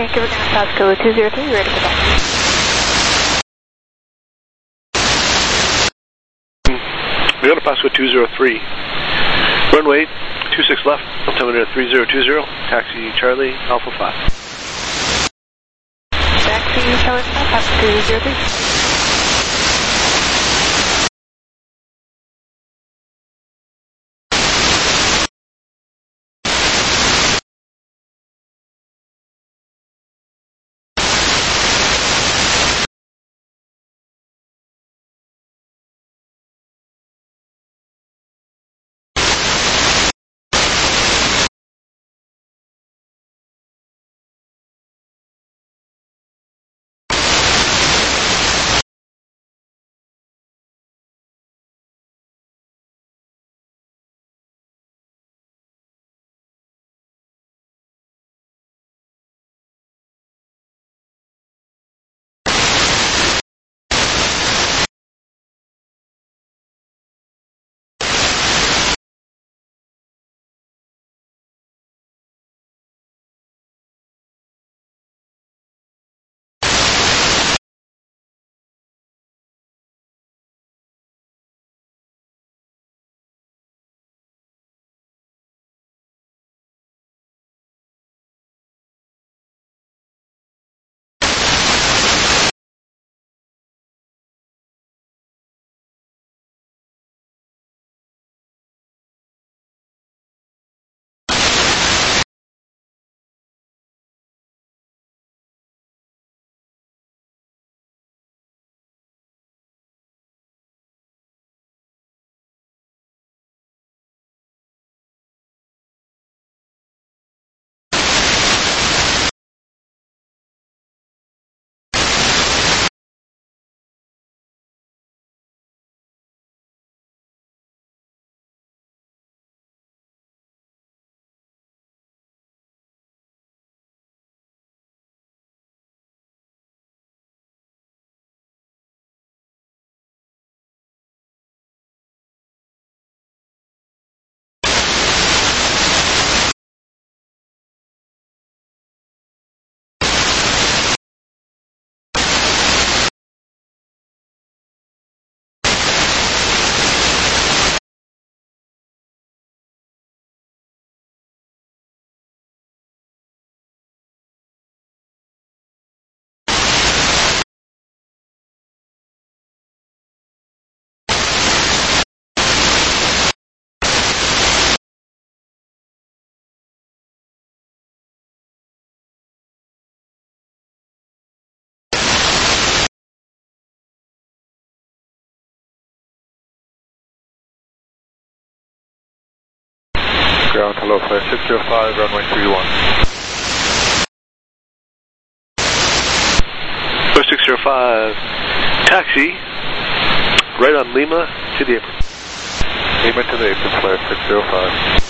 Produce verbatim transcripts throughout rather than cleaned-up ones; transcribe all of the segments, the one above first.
Vancouver Ground, South Kilo two zero three, ready for taxi. We got a Pasco two zero three. Runway two six left, altimeter three zero two zero, taxi Charlie Alpha five. Taxi Charlie five, Pasco two zero three. Ground, hello, flight six zero five, runway three one. six zero five, taxi, right on Lima to the apron. Lima to the apron, flight six zero five.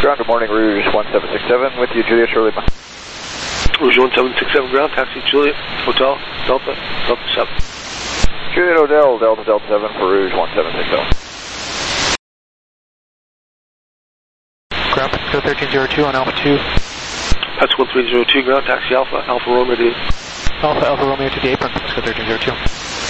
Ground, good morning, Rouge one seven six seven with you, Juliet Shirley. Rouge one seven six seven ground, taxi Juliet, Hotel, Delta, Delta seven. Juliet Odell, Delta Delta seven for Rouge one seven six seven. Ground, Mexico thirteen zero two on Alpha two. That's one three zero two ground, taxi Alpha, Alpha Romeo to Alpha Alpha Romeo to the apron, Mexico thirteen zero two.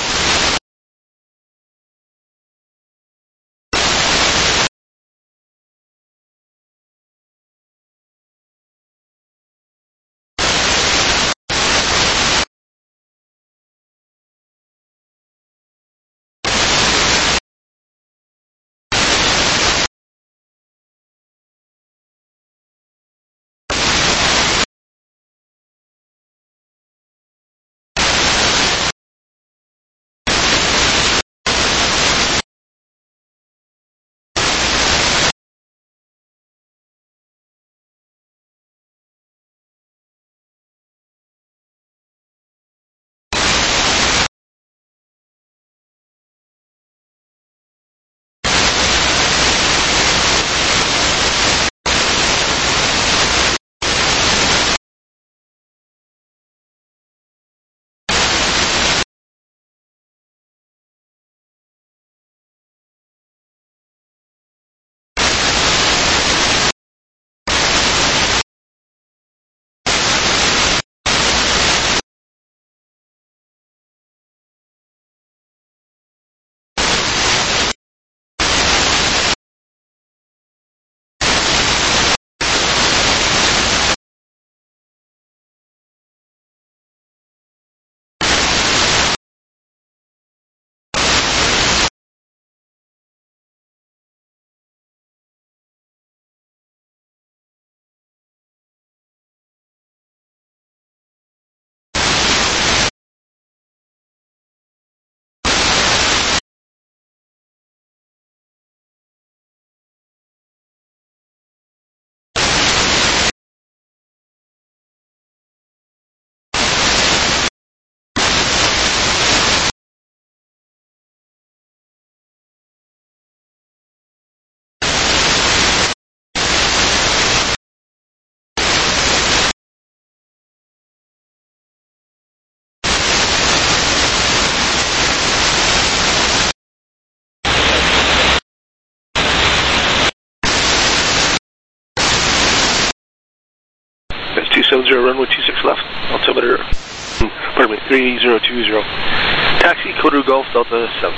That's two seven zero, runway two six left, altimeter, pardon me, three zero two zero. Taxi, Code Golf, Delta seven.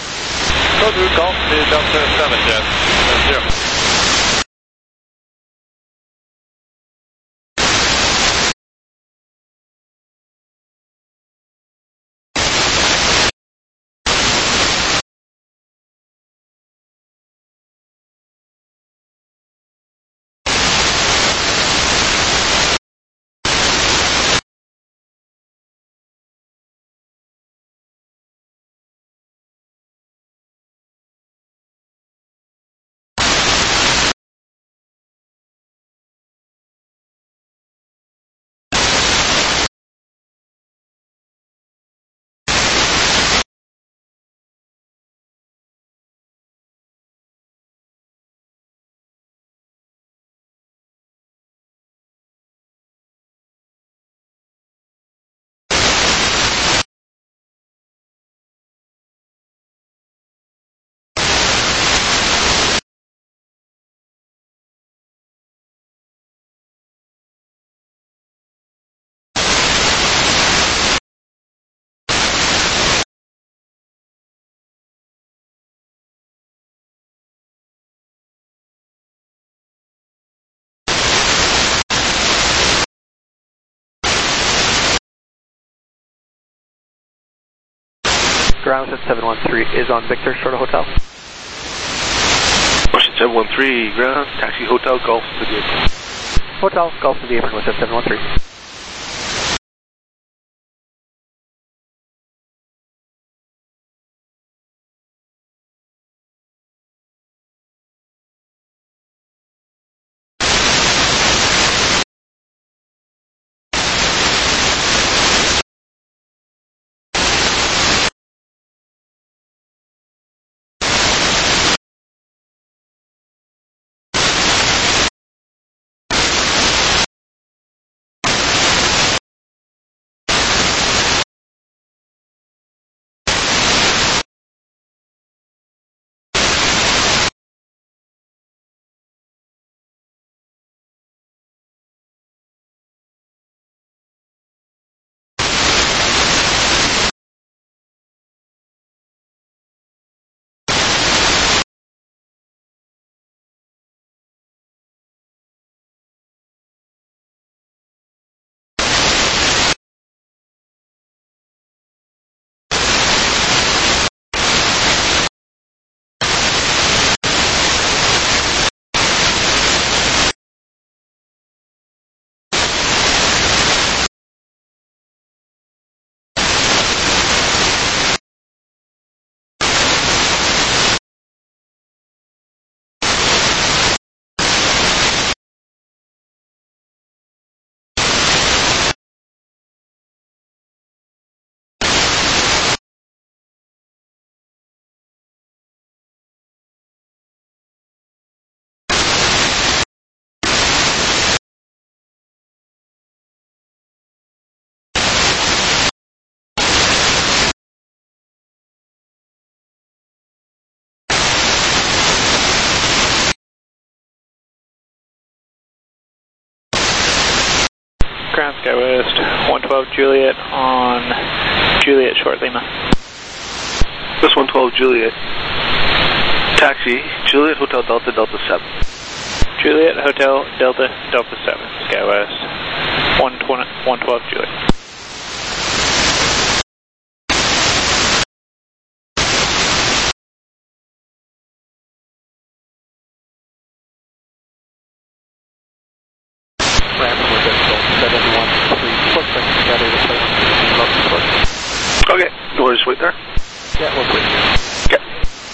Code Golf to Delta seven, Jet, zero. Ground at seven one three is on Victor, short of Hotel. Ocean seven one three, ground, taxi Hotel, Golf to the apron. Hotel, Golf to the apron with seven one three. Ground SkyWest, one twelve Juliet on Juliet Short Lima. This one twelve Juliet. Taxi, Juliet Hotel Delta Delta seven. Juliet Hotel Delta Delta seven, SkyWest, one twelve Juliet. Okay, you want to just wait there? Yeah, we'll wait. Okay.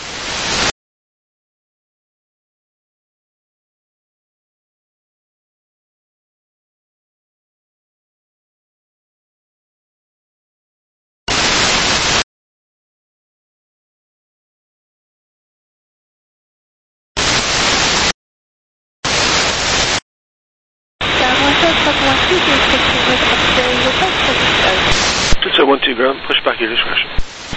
It's a one two ground, push back your discretion.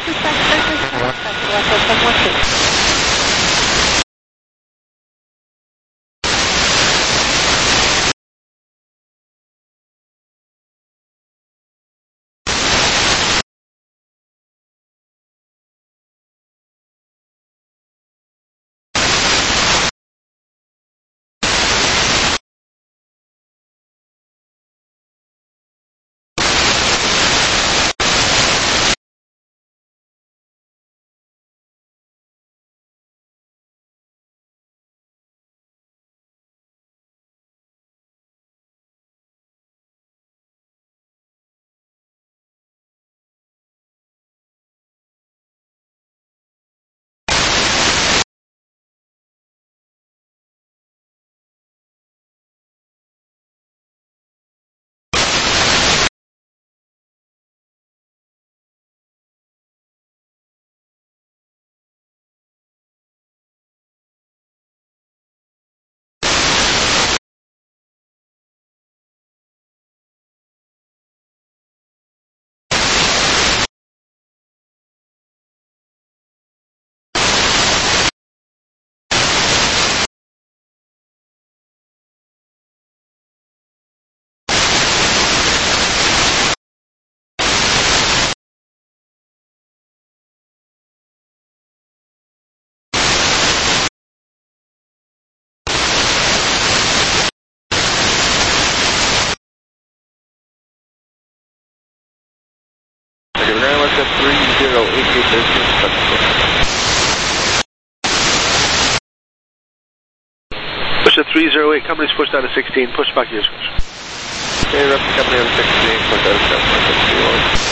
Push at three zero eight, company's pushed out of sixteen, push back your discretion. Okay, rep company out of sixteen, push out of seven.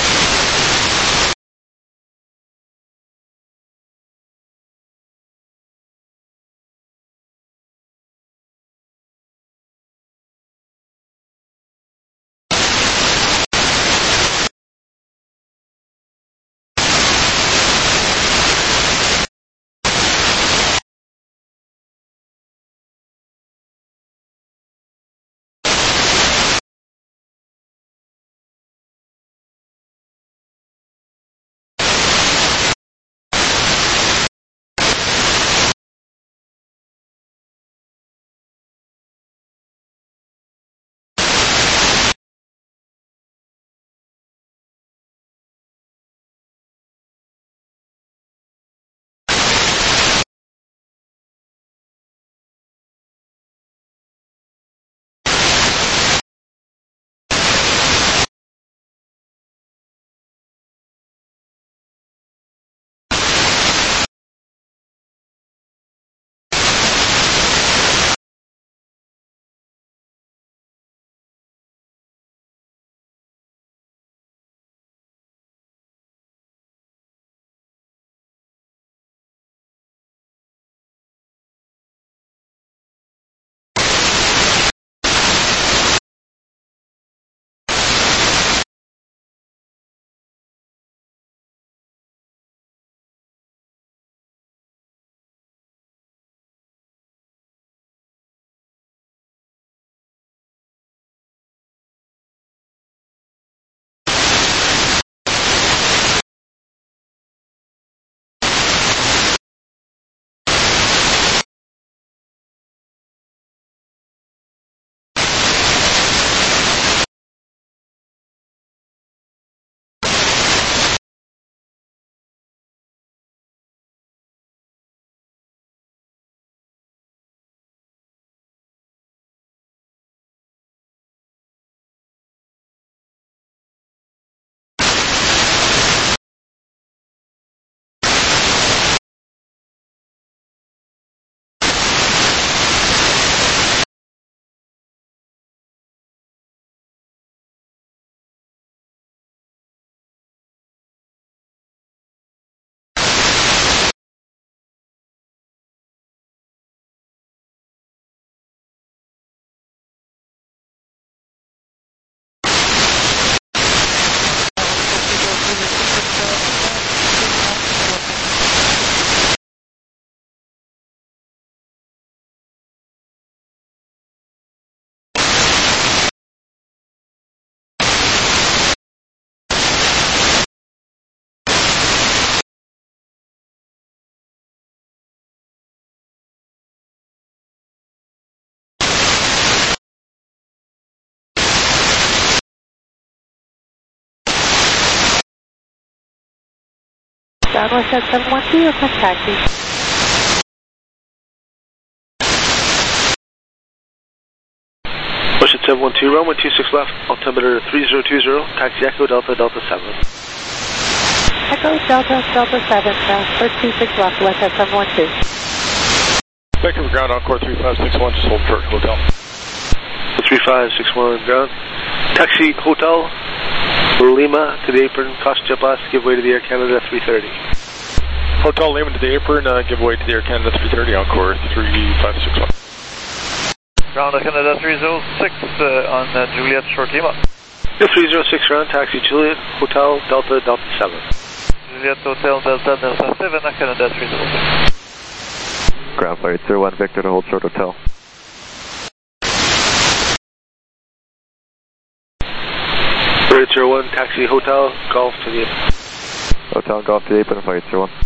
Ground was at seven one two, request taxi. Ocean seven one two, runway two six left, altimeter three zero two zero, taxi Echo Delta Delta seven. Echo Delta Delta seven, uh, first two six left, west at seven one two. Vancouver ground, Encore three five six one, just hold short, hotel. three five six one, ground. Taxi Hotel Lima to the apron, caution jet blast, give way to the Air Canada three thirty. Hotel Lima to the apron, uh, give way to the Air Canada three thirty, Encore three five six one. Ground Air Canada three zero six uh, on uh, Juliet Short Lima. three zero six round, taxi Juliet Hotel Delta Delta seven. Juliet Hotel Delta Delta seven, Air Canada three zero six. Ground flight zero one Victor to hold short hotel. zero one, taxi Hotel Golf to the apron. Hotel Golf to the apron, flight zero one.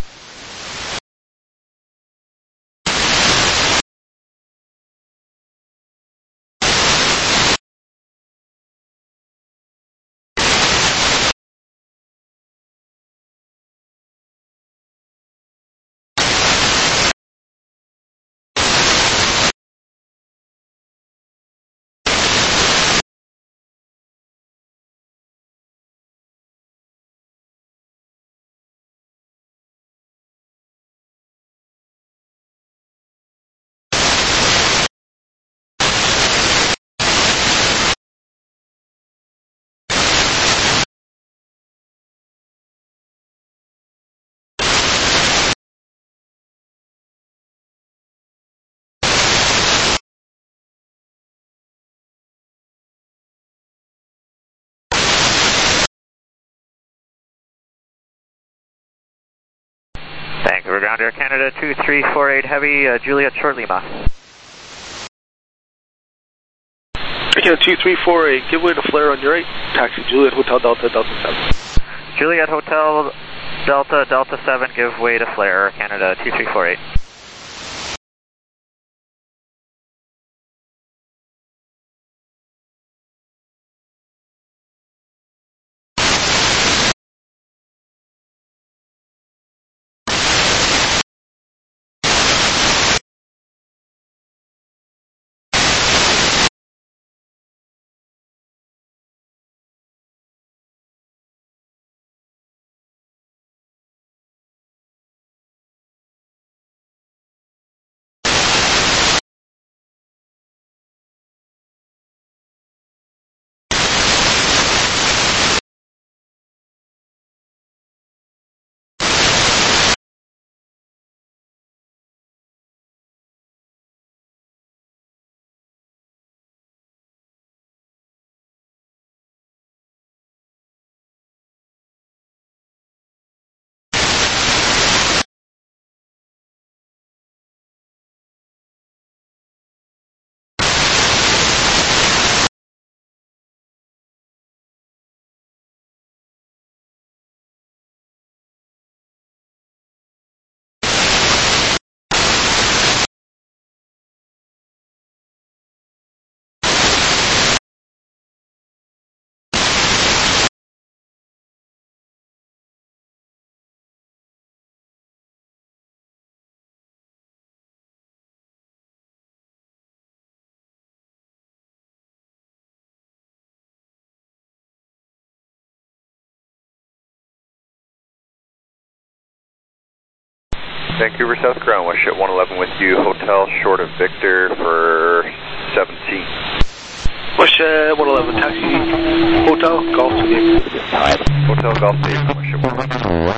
Vancouver ground, Air Canada two three four eight Heavy, uh, Juliet Short Lima. Again, two three four eight, give way to flare on your right, taxi Juliet Hotel Delta Delta seven. Juliet Hotel Delta Delta seven, give way to flare, Air Canada two three four eight. Vancouver South ground, West Jet one eleven with you, Hotel short of Victor for seventeen. West Jet one eleven, taxi Hotel Golf to the apron. Hotel Golf to the apron, West Jet one eleven.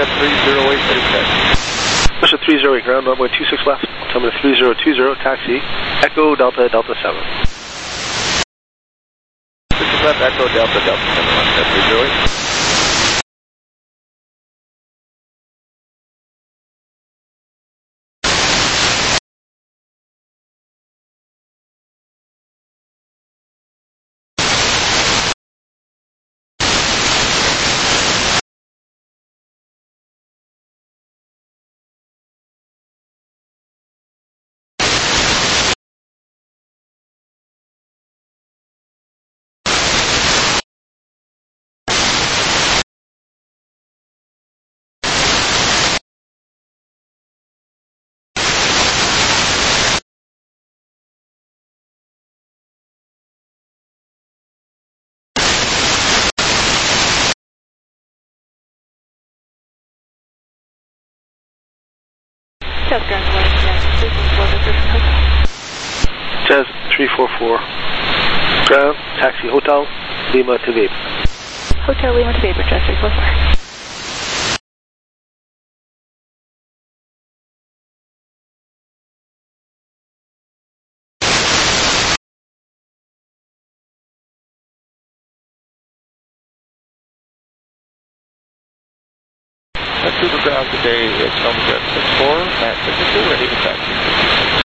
three zero eight, ready for taxi. Russia three zero eight, ground runway two six left, altimeter three zero two zero, taxi, Echo Delta Delta seven. six six left, Echo Delta Delta seven, Russia three zero eight. Jazz Ground One, yeah, three four four, Hotel. Jazz three four four, ground, taxi, Hotel Lima to Vapor. Hotel Lima to Vapor, Jazz three four four. That's Uber ground today, it's Omega six four, at signature, ready to taxi.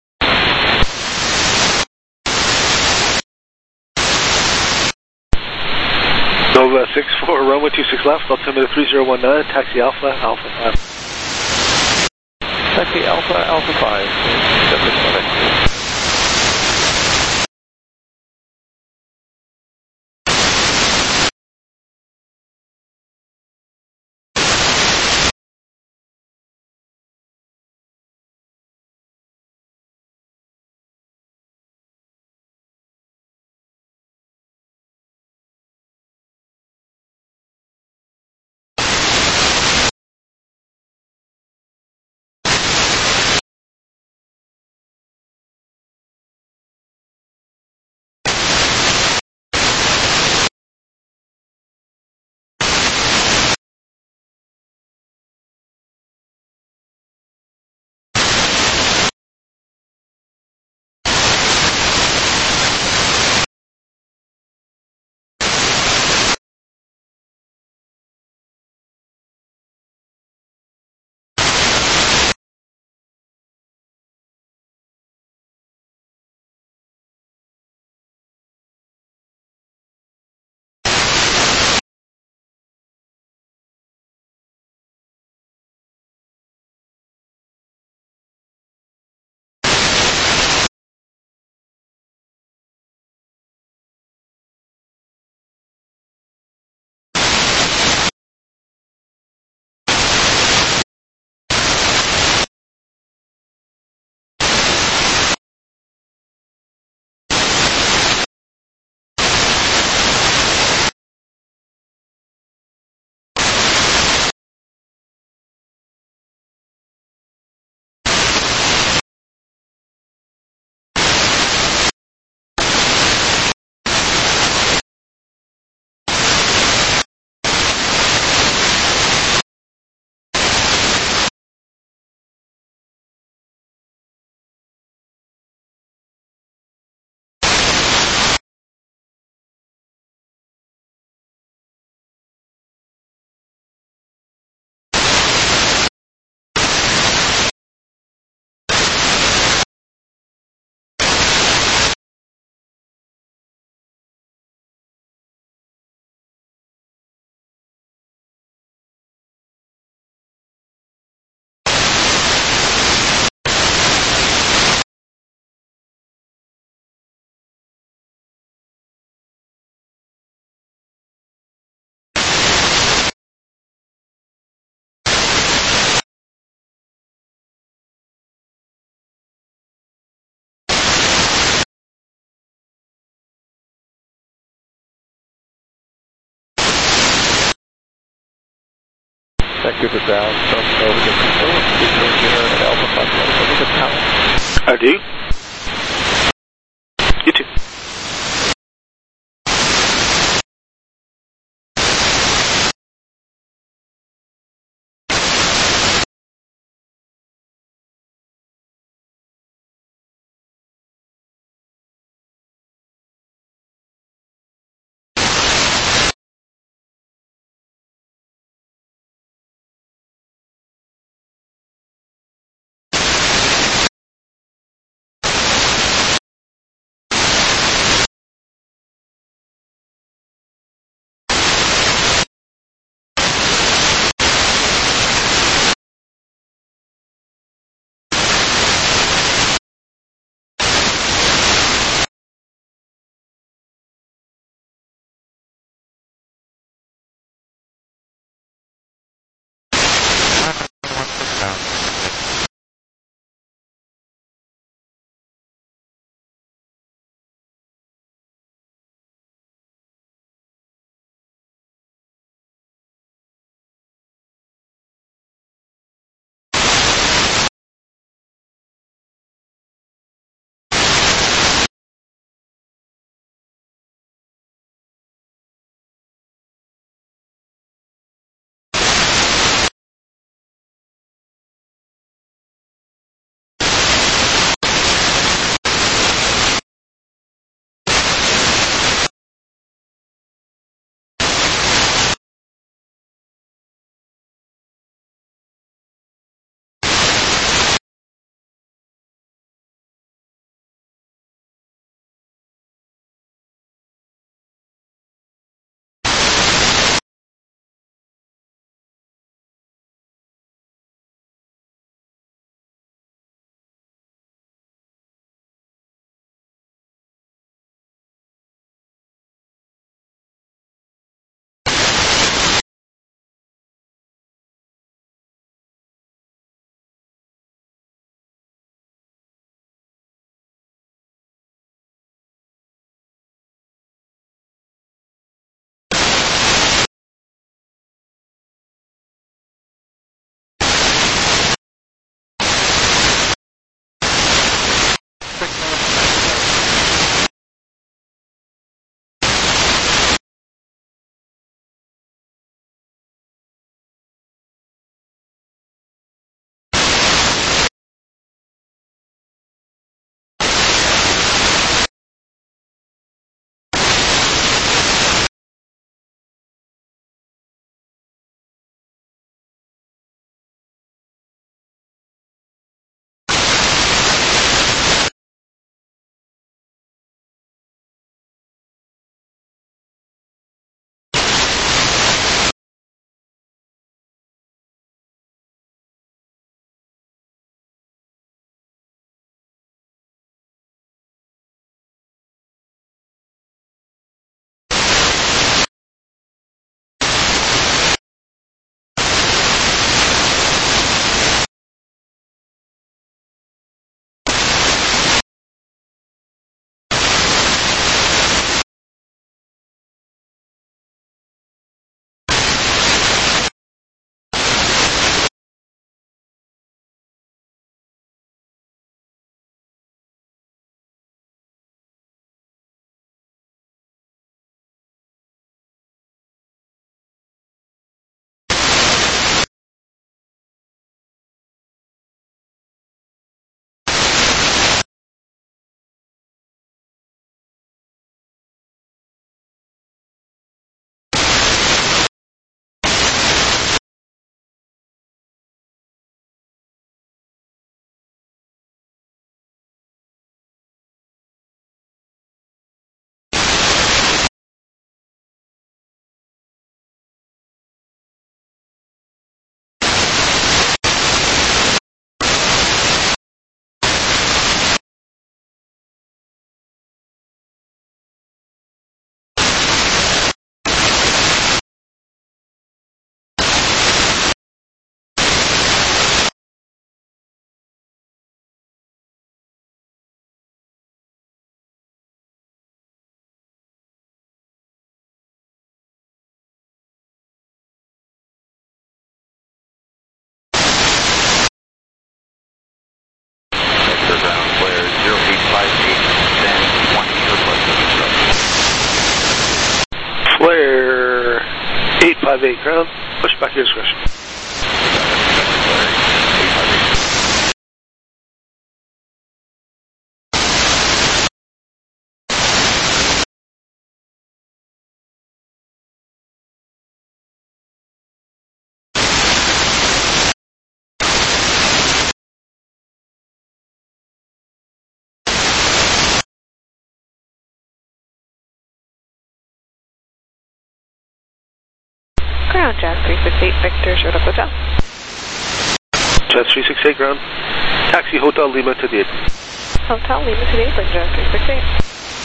Nova six four, runway two six left, altimeter three zero one nine, taxi Alpha, Alpha five. Taxi Alpha, Alpha five, seven six. Vancouver ground from Nova six four, at Alpha five, I do. five eight ground, push back your discretion. Ground, Jazz three six eight, Victor, showed up hotel. Jazz three six eight ground, taxi Hotel Lima to the apron. Hotel Lima to the apron, Jazz three six eight.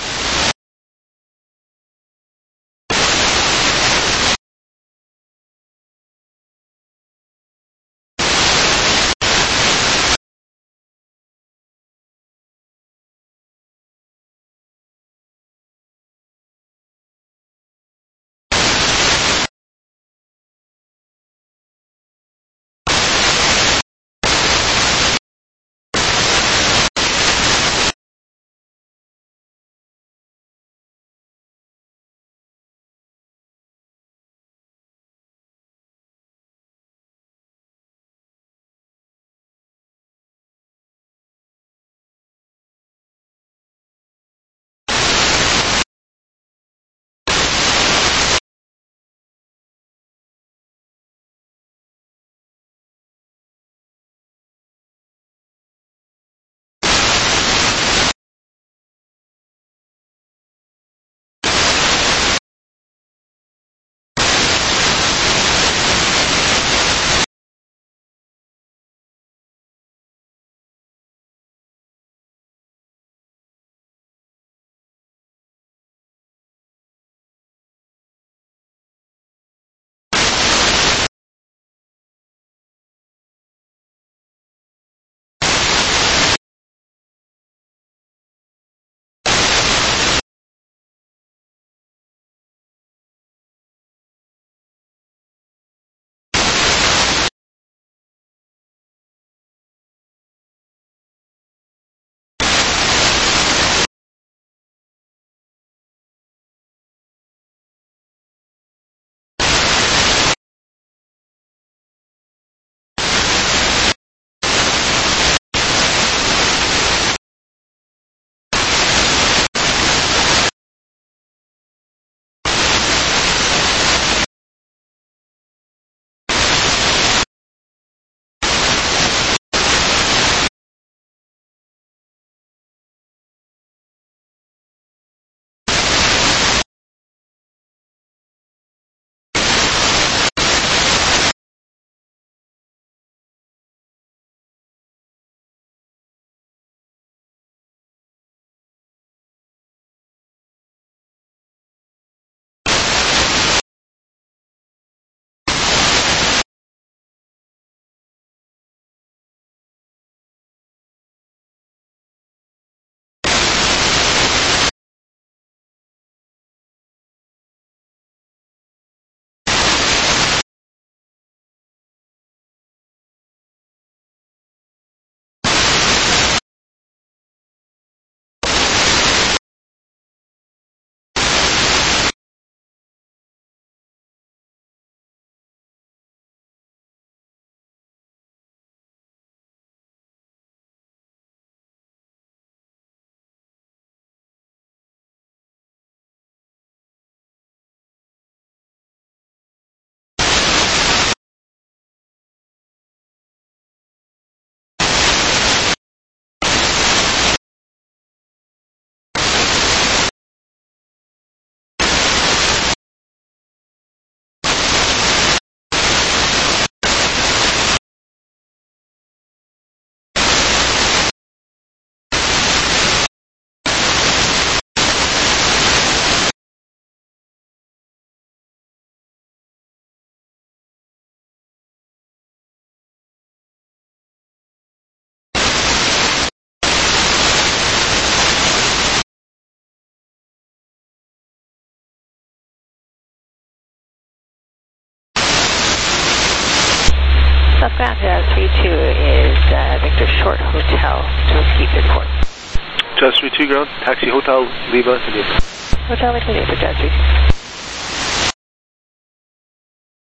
Southbound Jazz three two is uh, Victor Short Hotel to repeat report. Jazz three two ground, taxi Hotel Lima to the apron. Hotel Lima to the apron, Jazz three two.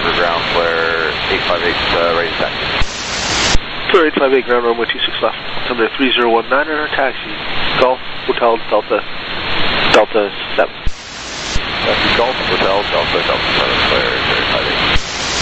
Vancouver ground, flare eight five eight, uh, ready to taxi. Flare eight five eight, ground runway two six left. Altimeter three zero one nine on our taxi. Golf, Hotel, Delta, Delta seven. Taxi Golf, Hotel, Delta, Delta seven, flare eight five eight.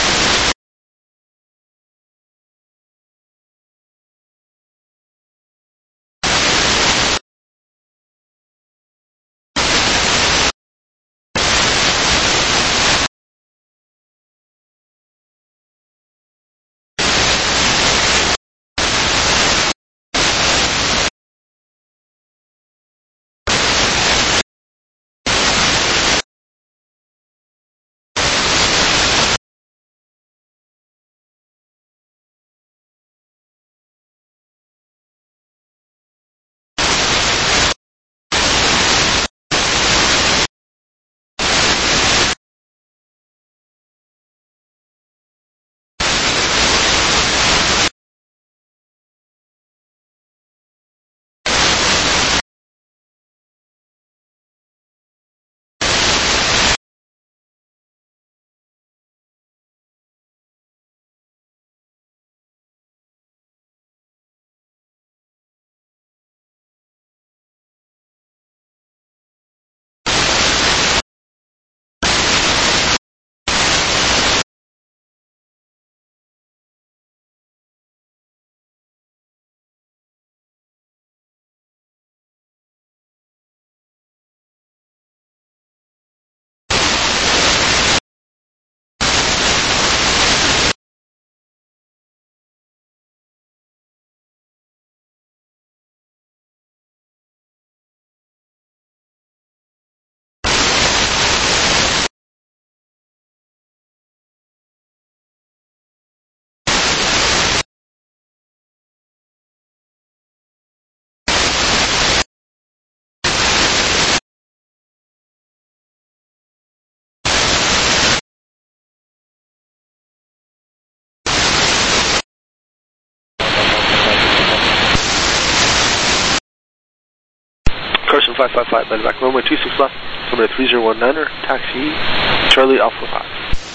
Carson five five five, back runway two six left, altimeter three zero one nine er, taxi, Charlie Alpha five.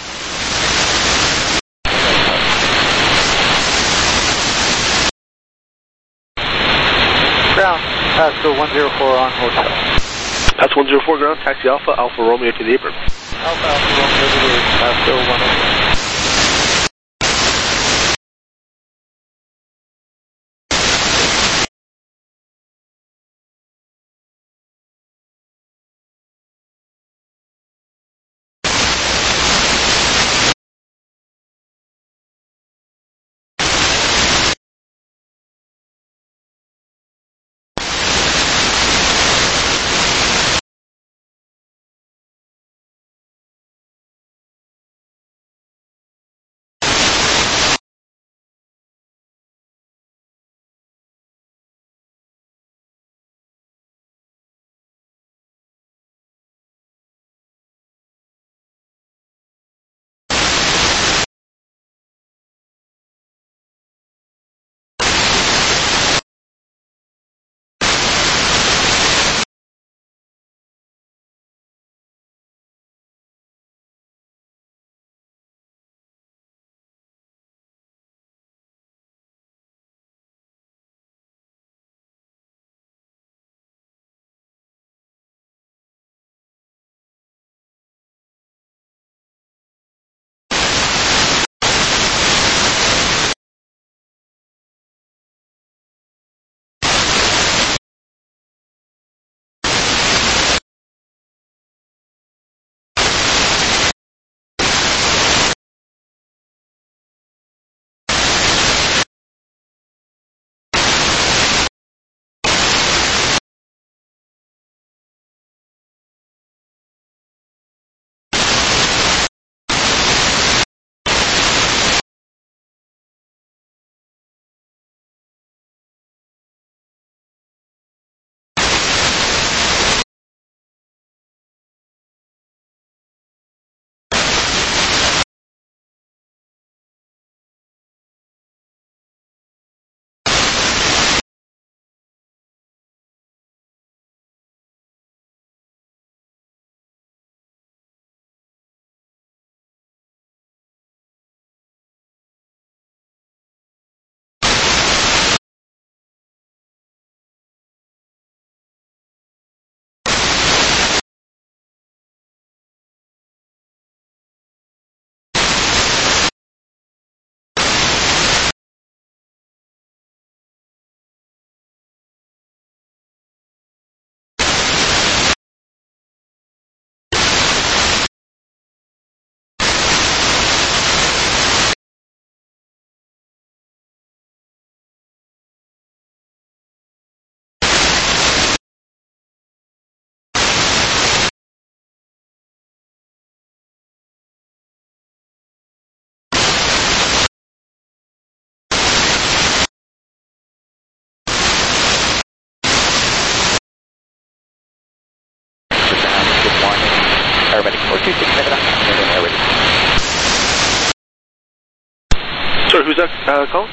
Ground, Pasco one zero four on Hotel. Pass one zero four ground, taxi Alpha, Alpha Romeo to the apron. Alpha Alpha Romeo to the apron, Pasco one zero four. Sorry, who's that uh, calling?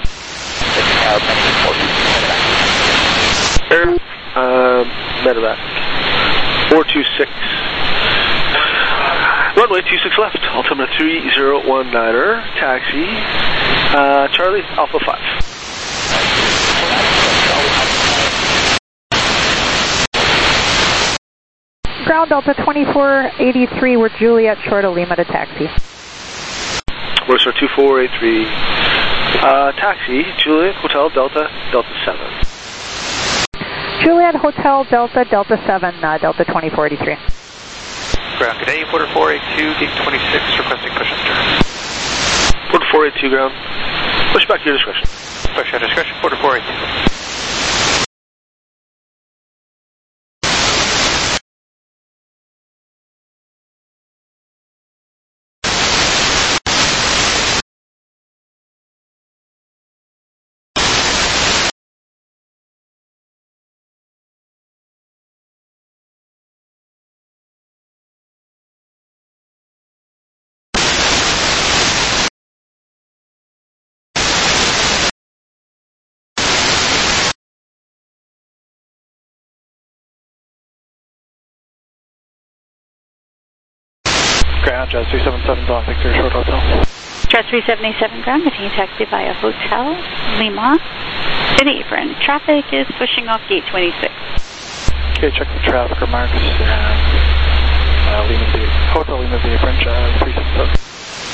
Air, uh, medevac. four two six. Runway two six left, altimeter three zero one niner, taxi, uh, Charlie, Alpha five. Ground Delta twenty-four eighty-three, we're Juliet, short of Lima to taxi. We're sir two four eight three, uh, taxi, Juliet, Hotel, Delta, Delta seven. Juliet, Hotel, Delta, Delta seven, uh, Delta twenty-four eighty-three. Ground Canadian Porter four eight two, gate twenty-six, requesting push and stern. Porter four eight two, ground. Push back to your discretion. Push at discretion, Porter four eight two. Ground, Jazz three seven seven, Don Victor, short hotel. Jazz three seventy-seven, ground, continue taxi via Hotel, Lima, to the apron. Traffic is pushing off gate twenty-six. Okay, check the traffic remarks. Uh, uh, Lima, the Hotel Lima, the apron, Jazz three seven seven.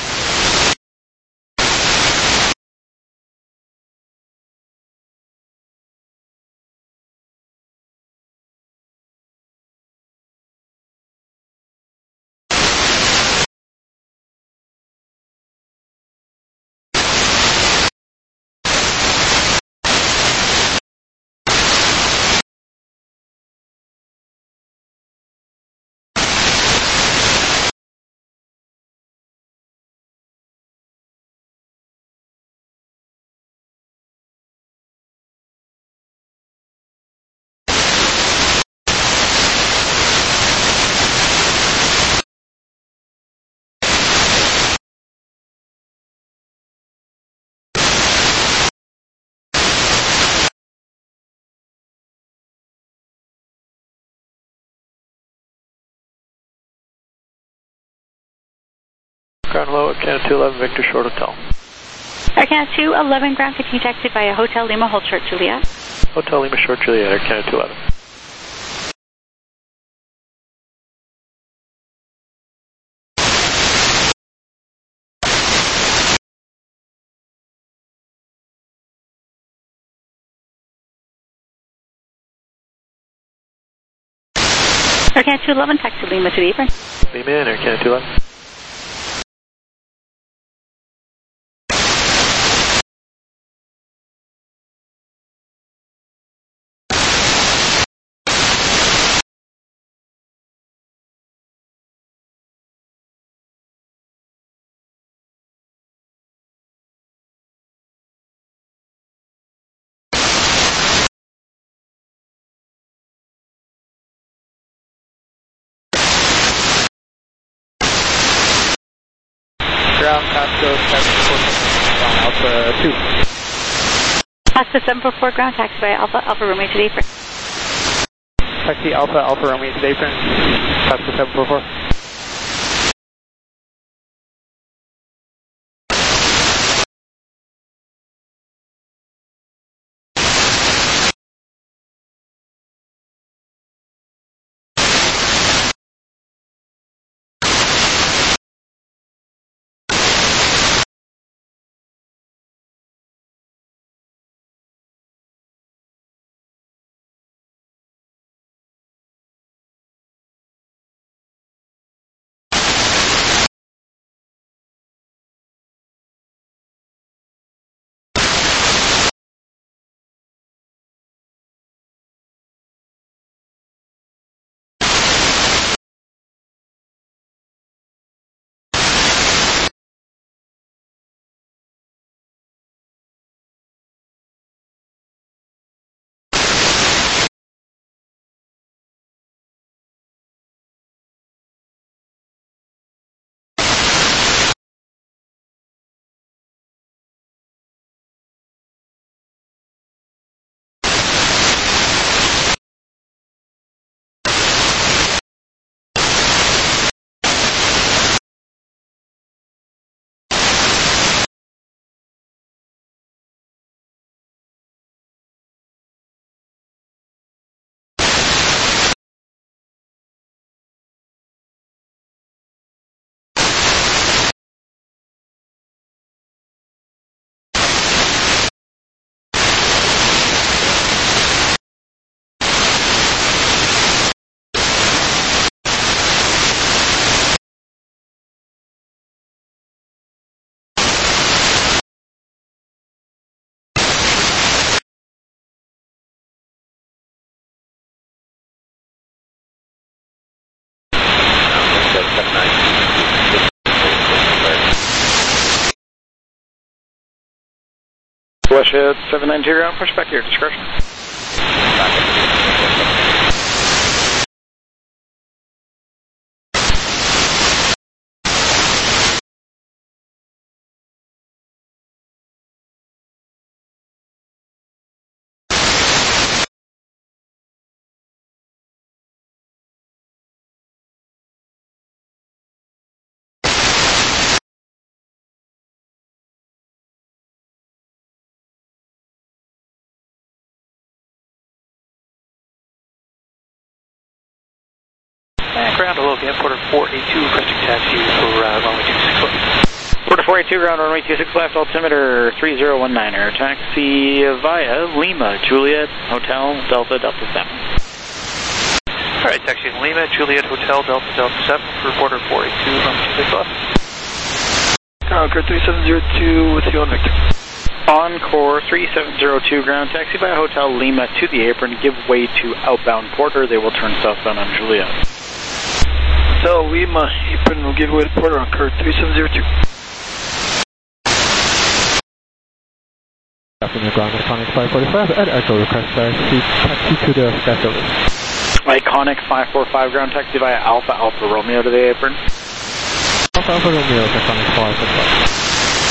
Ground low at Canada two eleven, Victor, short hotel. Air Canada two eleven, ground, continue taxi via Hotel Lima, hold short Juliet. Hotel Lima, short Juliet, Air Canada two eleven. Air Canada two eleven, taxi Lima to the apron. Lima in, Air Canada two eleven. Ground, Pasco, Alpha two. Pasco seven four four, ground, taxi via Alpha, Alpha Romeo to the apron. Taxi Alpha, Alpha Romeo to the apron. Pasco seven four four. Westjet seven nine two ground, push back to your discretion. And ground hello again, Porter four eighty-two, requesting taxi for uh, runway two six left. Porter four eighty-two, ground runway two six left, altimeter three zero one niner, taxi via Lima, Juliet, Hotel, Delta, Delta seven. Alright, taxi in Lima, Juliet, Hotel, Delta, Delta seven, for Porter four eighty-two, runway two six left. Encore three seven zero two with you on Victor. Encore three seven zero two, ground, taxi via Hotel Lima to the apron, give way to outbound Porter, they will turn southbound on Juliet. So Lima, apron will give way to Porter on Kurt three seven zero two. Afternoon, ground Iconic five forty-five at Echo, request taxi, taxi to the sky service. Iconic five four five, ground, taxi via Alpha Alpha Romeo to the apron. Alpha Alpha Romeo, Iconic five forty-five.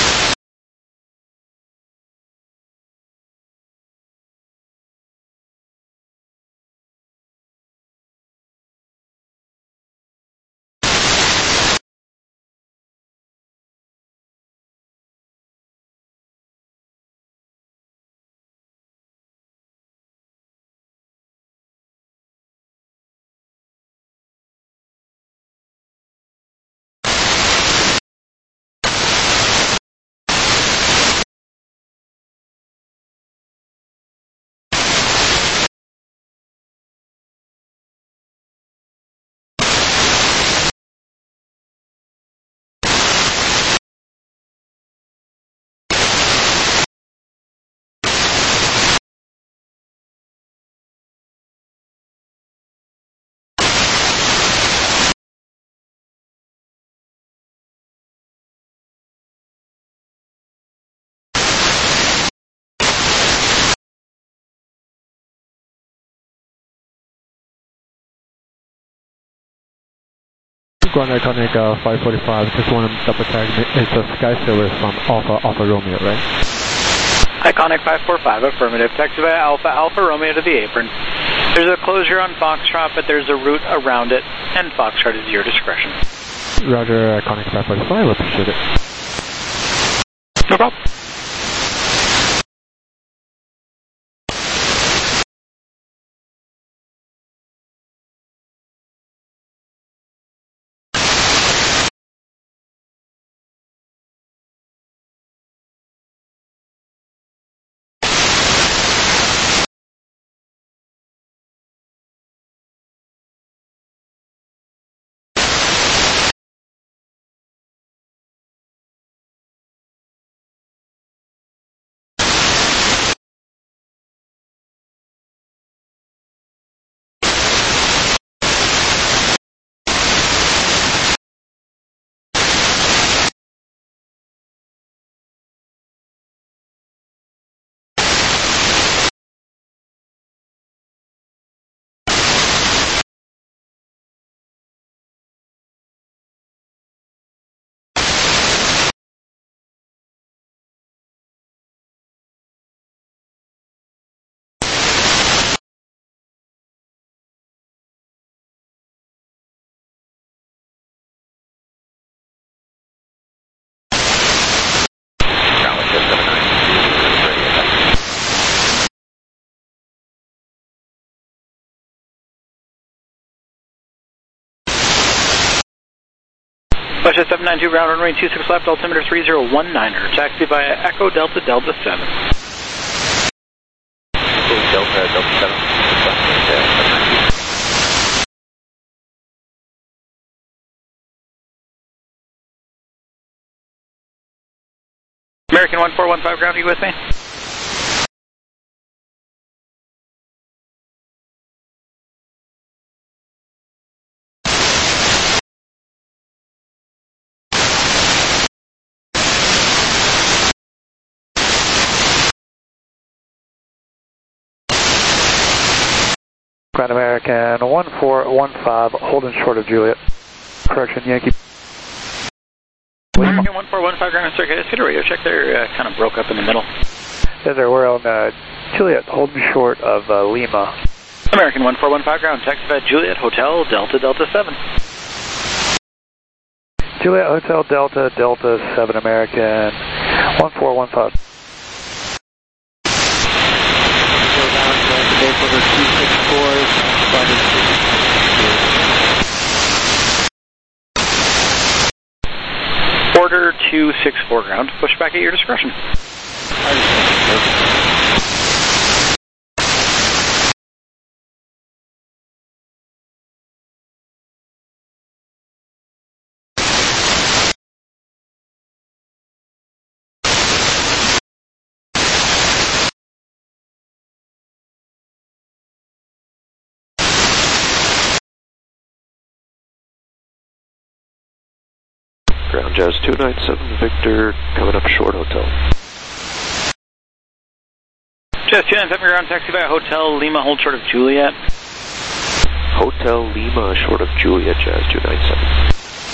Ground Iconic uh, five forty-five, just want to double check, it's a sky service from Alpha Alpha Romeo, right? Iconic five four five, affirmative, taxi via Alpha Alpha Romeo to the apron. There's a closure on Foxtrot, but there's a route around it, and Foxtrot is your discretion. Roger, Iconic five forty-five, appreciate it. No problem. Westjet seven nine two, ground runway two six left, altimeter three zero one niner, taxi via Echo Delta Delta seven. Delta Delta seven. American one four one five, ground, are you with me? Ground American one four one five, holding short of Juliet. Correction, Yankee. American one four one five, ground circuit. Just get a radio check there, uh, kind of broke up in the middle. Yes, sir, we're on uh, Juliet, holding short of uh, Lima. American one four one five, ground, taxi at Juliet, Hotel, Delta, Delta seven. Juliet, Hotel, Delta, Delta seven, American one four one five. Order two six four, ground, push back at your discretion. Ground Jazz two nine seven, Victor, coming up short Hotel. Jazz two nine seven, ground, taxi by Hotel Lima, hold short of Juliet. Hotel Lima, short of Juliet, Jazz two nine seven.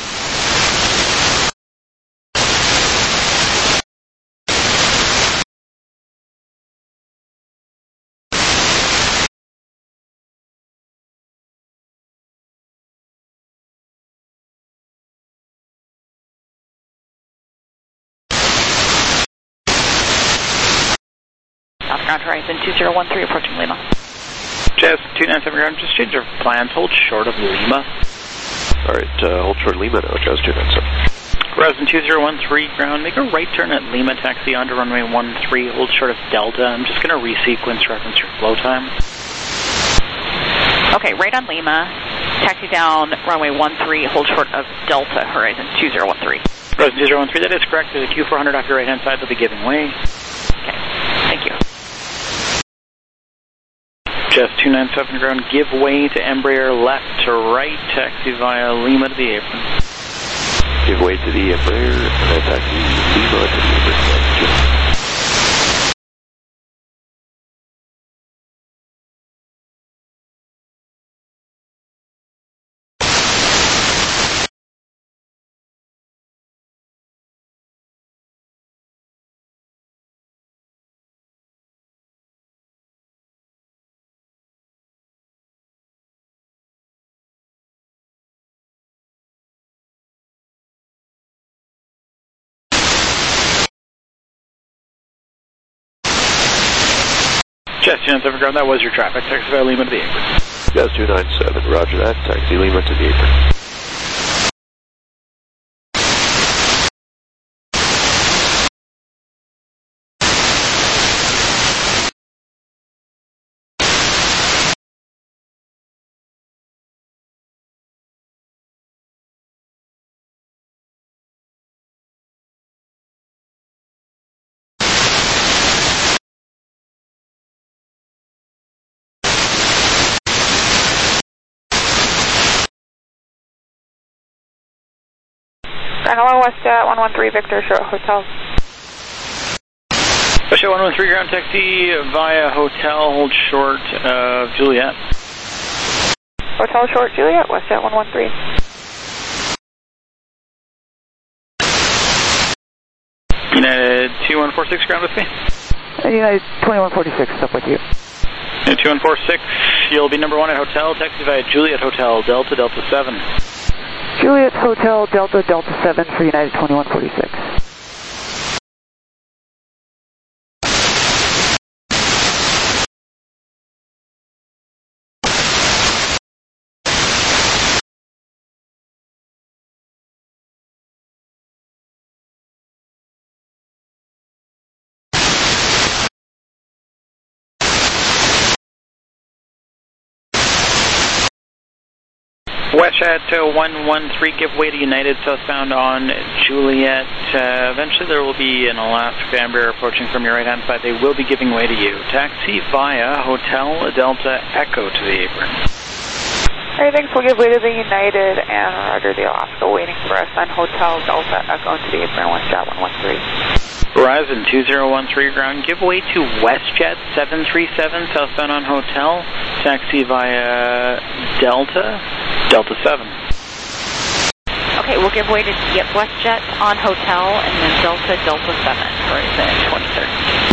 Ground Horizon two zero one three, approaching Lima. Jazz two nine seven, ground, just change your plans, hold short of Lima. Alright, uh, hold short of Lima now, Jazz two nine seven. Horizon two zero one three, ground, make a right turn at Lima, taxi onto runway one three, hold short of Delta. I'm just going to resequence, reference your flow time. Okay, right on Lima, taxi down runway one three, hold short of Delta, Horizon two zero one three. Horizon two zero one three, that is correct. The Q four hundred off your right hand side will be giving way. Okay, thank you. Jazz two nine seven, ground, give way to Embraer left to right, taxi via Lima to the apron. Give way to the Embraer, and then taxi Lima to the apron. Jazz two nine seven, ground, that was your traffic. Taxi via Lima to the apron. Jazz two nine seven, roger that. Taxi Lima to the apron. Hello, West uh, one one three, Victor, short Hotel. West one one three, ground, taxi via Hotel, hold short of Juliet. Hotel short Juliet, West one one three. United two one four six, ground with me. United twenty-one forty-six, up with you. United two one four six, you'll be number one at Hotel, taxi via Juliet Hotel, Delta, Delta seven. Juliet Hotel, Delta, Delta seven for United twenty-one forty-six. Westjet uh, one one three, give way to United southbound on Juliet. Uh, eventually there will be an Alaska Embraer approaching from your right-hand side. They will be giving way to you. Taxi via Hotel Delta Echo to the apron. Alright, thanks. We'll give way to the United and Roger the Alaska waiting for us on Hotel Delta Echo to the apron one shot one one three. Verizon two zero one three ground, give way to WestJet seven three seven southbound on Hotel, taxi via Delta, Delta seven. Okay, we'll give way to yep, WestJet on Hotel and then Delta, Delta seven, Verizon twenty thirty.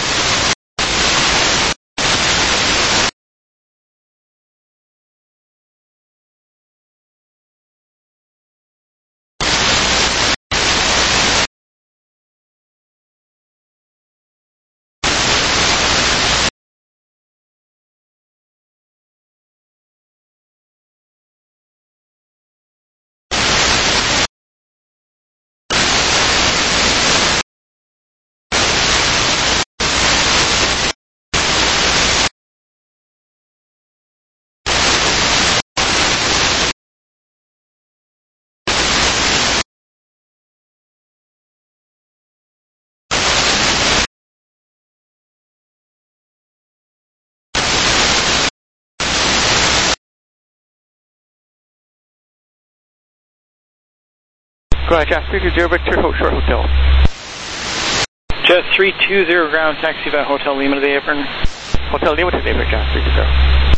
Go ahead, Jet three two zero Victor, Short Hotel. Jet three two zero ground, taxi via Hotel Lima to the apron. Hotel Lima to the apron, Jet three two zero.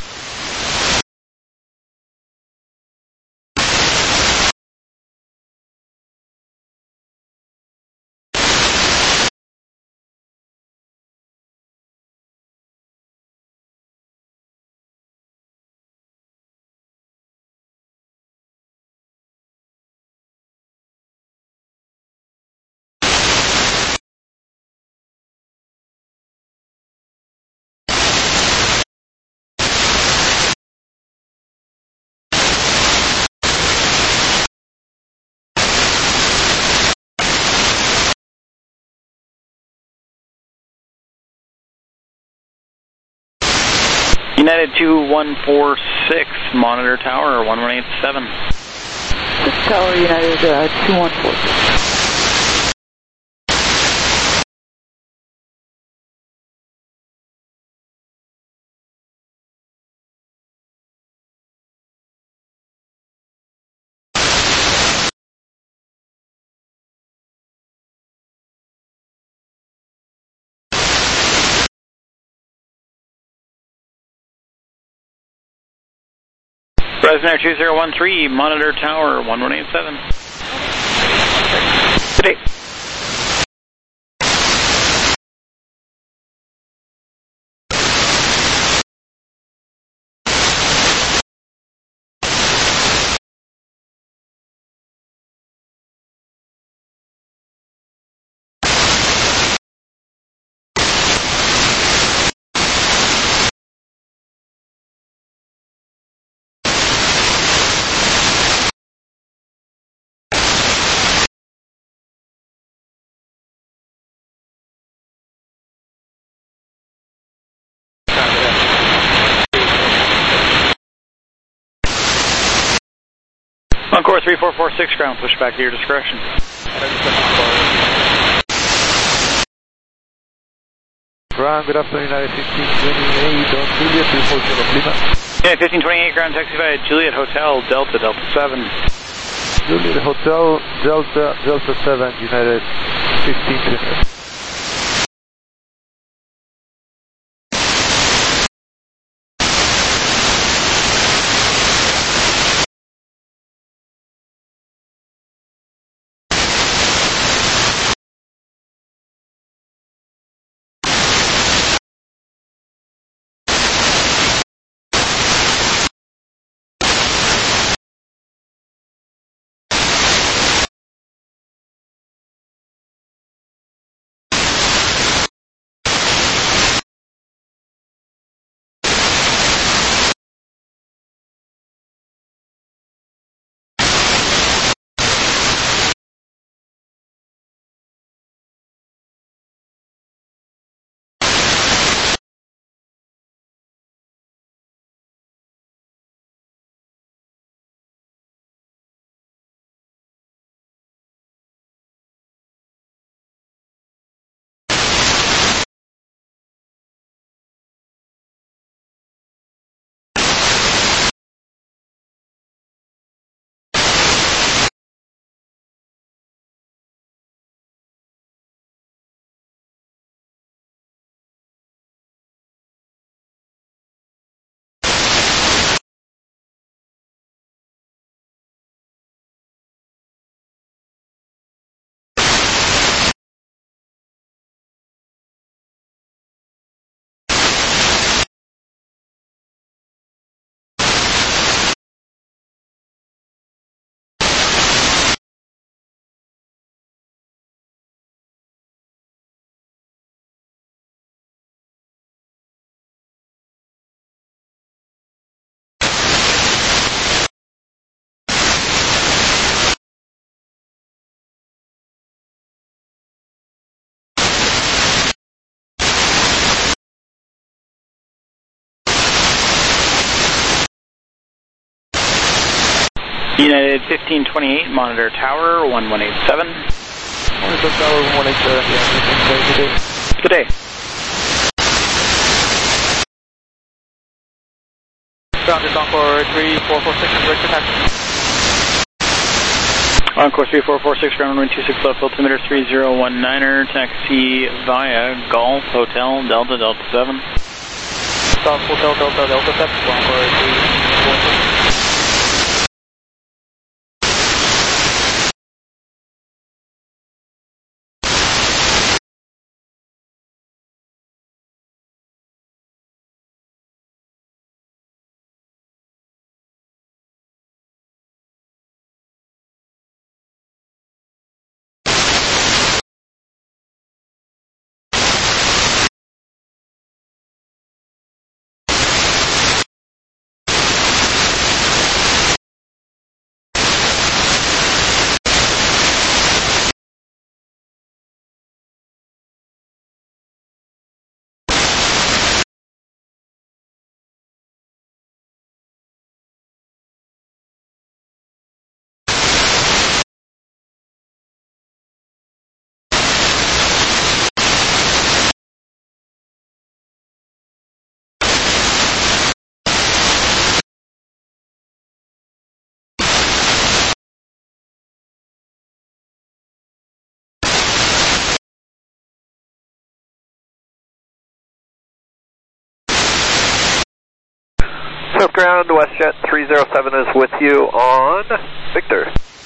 United two one four six, monitor tower one one eight seven. This tower, United uh, two one four six. Fresno two zero one three, monitor tower one one eight seven. Today. Encore three four four six ground, push back to your discretion. Ground, good afternoon, United fifteen twenty-eight on Juliet, three four zero Lima. Yeah, fifteen twenty-eight ground, taxi via Juliet Hotel, Delta, Delta seven. Juliet Hotel, Delta, Delta seven, United fifteen twenty-eight. United fifteen twenty-eight, monitor tower one one eight seven. Monitor tower one one eight seven, yeah, good day. Good day. Grounded Encore three four four six, direct attack. Encore three four four six, ground runway two six left, altimeter three zero one niner, taxi via Golf Hotel Delta Delta seven. Golf Hotel Delta Delta seven, Encore three four six. South ground, WestJet three zero seven is with you on Victor.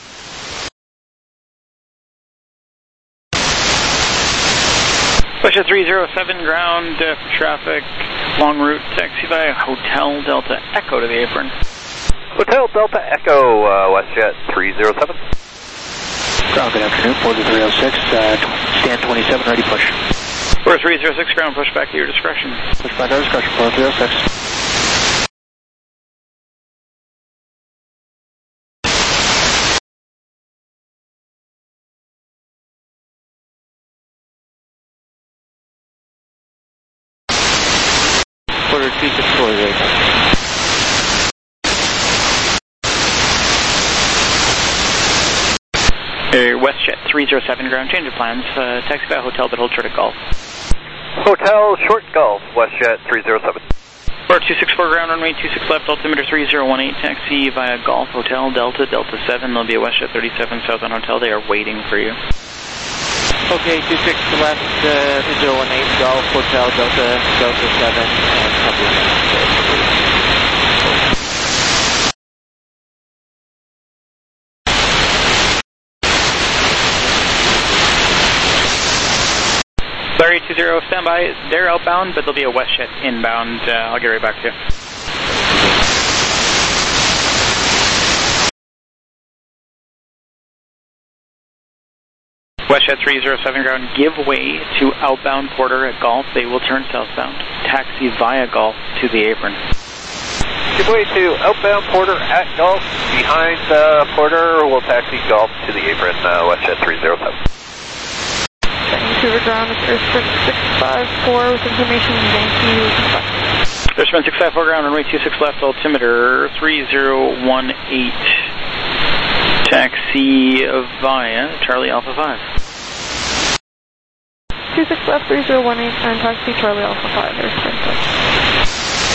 WestJet three zero seven, ground uh, traffic, long route, taxi via Hotel Delta Echo to the apron. Hotel Delta Echo, uh, WestJet three zero seven. Ground, good afternoon, Porter three oh six, uh, stand twenty-seven, ready push. Porter three oh six, ground, push back at your discretion. Push back at our discretion, Porter three oh six. Porter two six four eight. Uh, WestJet three zero seven, ground, change of plans, uh, taxi via Hotel but hold short at Golf. Hotel Short Golf, WestJet three zero seven. Porter two six four, ground, runway two six left, altimeter three zero one eight, taxi via Golf Hotel Delta Delta seven. There'll be a WestJet thirty-seven south on Hotel, they are waiting for you. Okay, two six left, uh, three zero one eight, Golf Hotel Delta Delta seven, and complement. Larry two zero, stand by. They're outbound, but there'll be a WestJet inbound. Uh, I'll get right back to you. WestJet three zero seven, ground, give way to outbound Porter at Golf. They will turn southbound. Taxi via Golf to the apron. Give way to outbound Porter at Golf. Behind uh, Porter, we'll taxi Golf to the apron, uh, WestJet three zero seven. Vancouver ground, it's airspeed six five four with information Vancouver. Airspeed six five four, ground, runway two six left, altimeter three zero one eight. Taxi via Charlie Alpha five. two six left, three zero one eight, and taxi Charlie Alpha five, airspeed.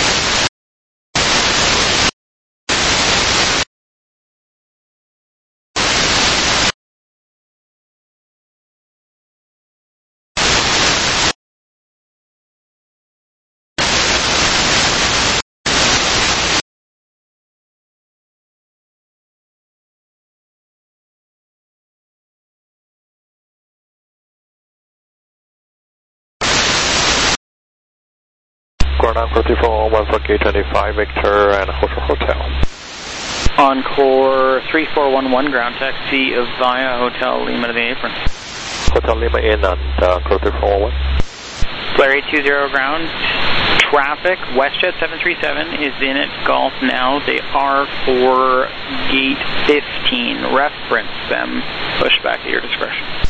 Ground Encore three four one for K twenty-five, Victor and Hotel Hotel. Encore three four one one, ground, taxi via Hotel Lima to the apron. Hotel Lima in and uh, Encore three four one one. Larry two zero, ground, traffic, WestJet seven three seven is in at Golf now. They are for gate fifteen. Reference them. Push back at your discretion.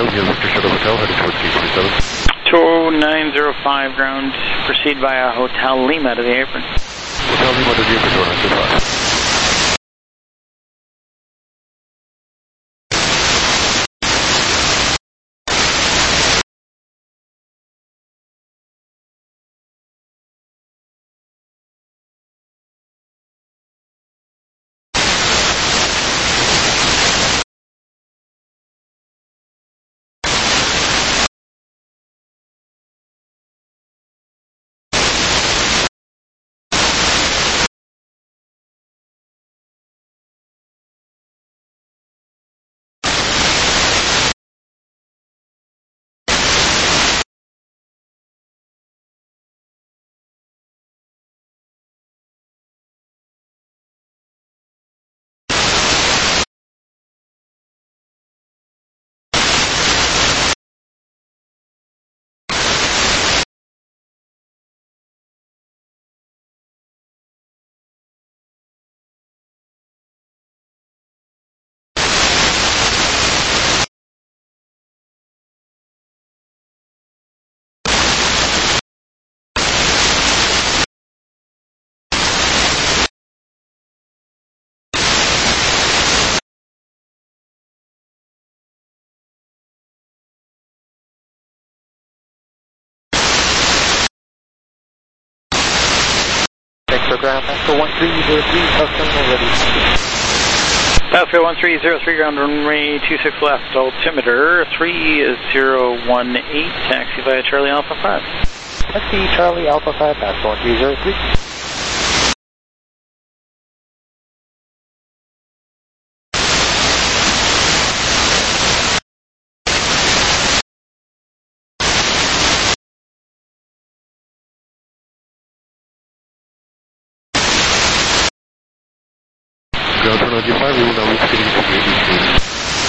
you have Victor Shuttle Hotel heading towards Gate twenty-seven. two nine zero five ground, proceed via Hotel Lima to the apron. Hotel Lima to the apron, two nine zero five. For ground, Pascal one three zero three, South Terminal ready. Pascal one three zero three, ground runway two six left, altimeter three zero one eight, taxi via Charlie Alpha five. Taxi Charlie Alpha five, Pascal one three zero three. Ground two nine zero five, we will now reach getting to Gate eighteen.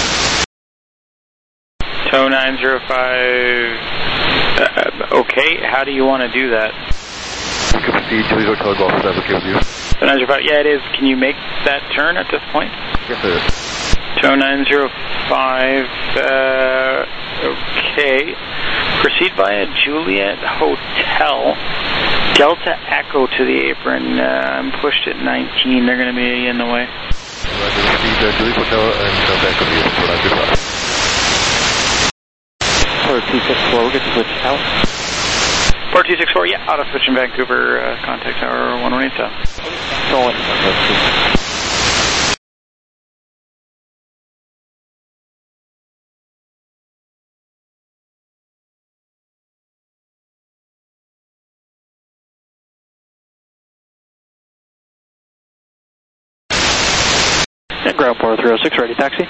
two nine zero five, uh, okay, how do you want to do that? We can proceed to the Hotel Golf, is that okay with you? two nine zero five, yeah it is, can you make that turn at this point? Yes it is. two nine zero five, uh, okay, proceed via Juliet Hotel, Delta Echo to the apron, uh, I'm pushed at nineteen, they're going to be in the way. Alright, we'll proceed to Juliet Hotel and Delta Echo to the apron, two nine zero five. four two six four, we'll get to switch out. four two six four, yeah, auto switch in Vancouver, uh, contact tower one one eight seven. So let's see. And ground four three oh six, ready taxi.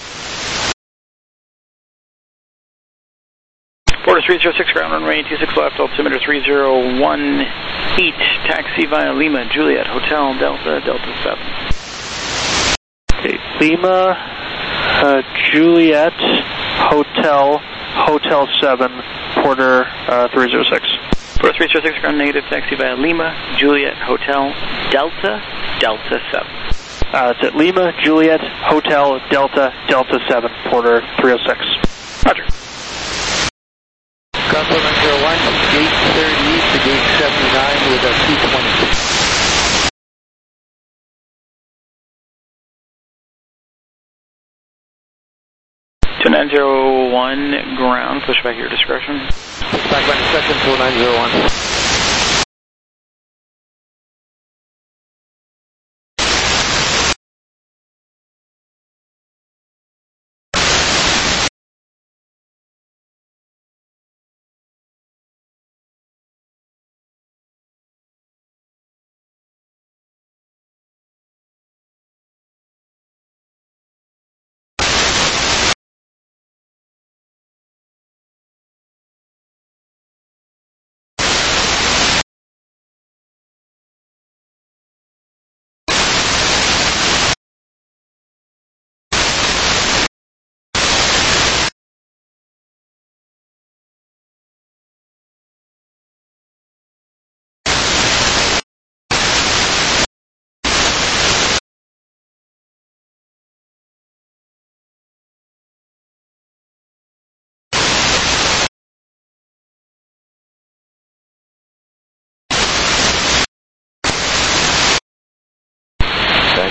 Border three zero six, ground runway two six left, altimeter three zero one eight, taxi via Lima, Juliet, Hotel, Delta, Delta seven. Okay, Lima, uh, Juliet, Hotel, Hotel seven, Porter uh, three zero six. Border three zero six, ground negative, taxi via Lima, Juliet, Hotel, Delta, Delta seven. Uh, it's at Lima, Juliet, Hotel, Delta, Delta seven, Porter three oh six. Roger. Ground four nine zero one, gate thirty to gate seventy-nine with a two twenty. two nine zero one, ground, push back your discretion. Push back by discretion, two nine zero one.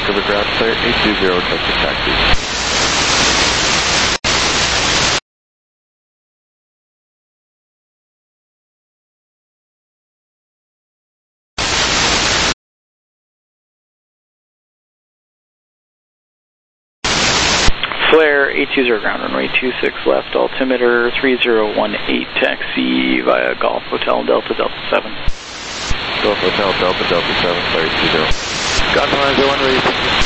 Vancouver ground clear, eight two zero, touch taxi. Flare eight two zero ground, runway two six left, altimeter three zero one eight, taxi via Golf Hotel Delta Delta seven. Golf Hotel Delta Delta seven, Flare eight two zero. Got nine zero one, ready, thank you.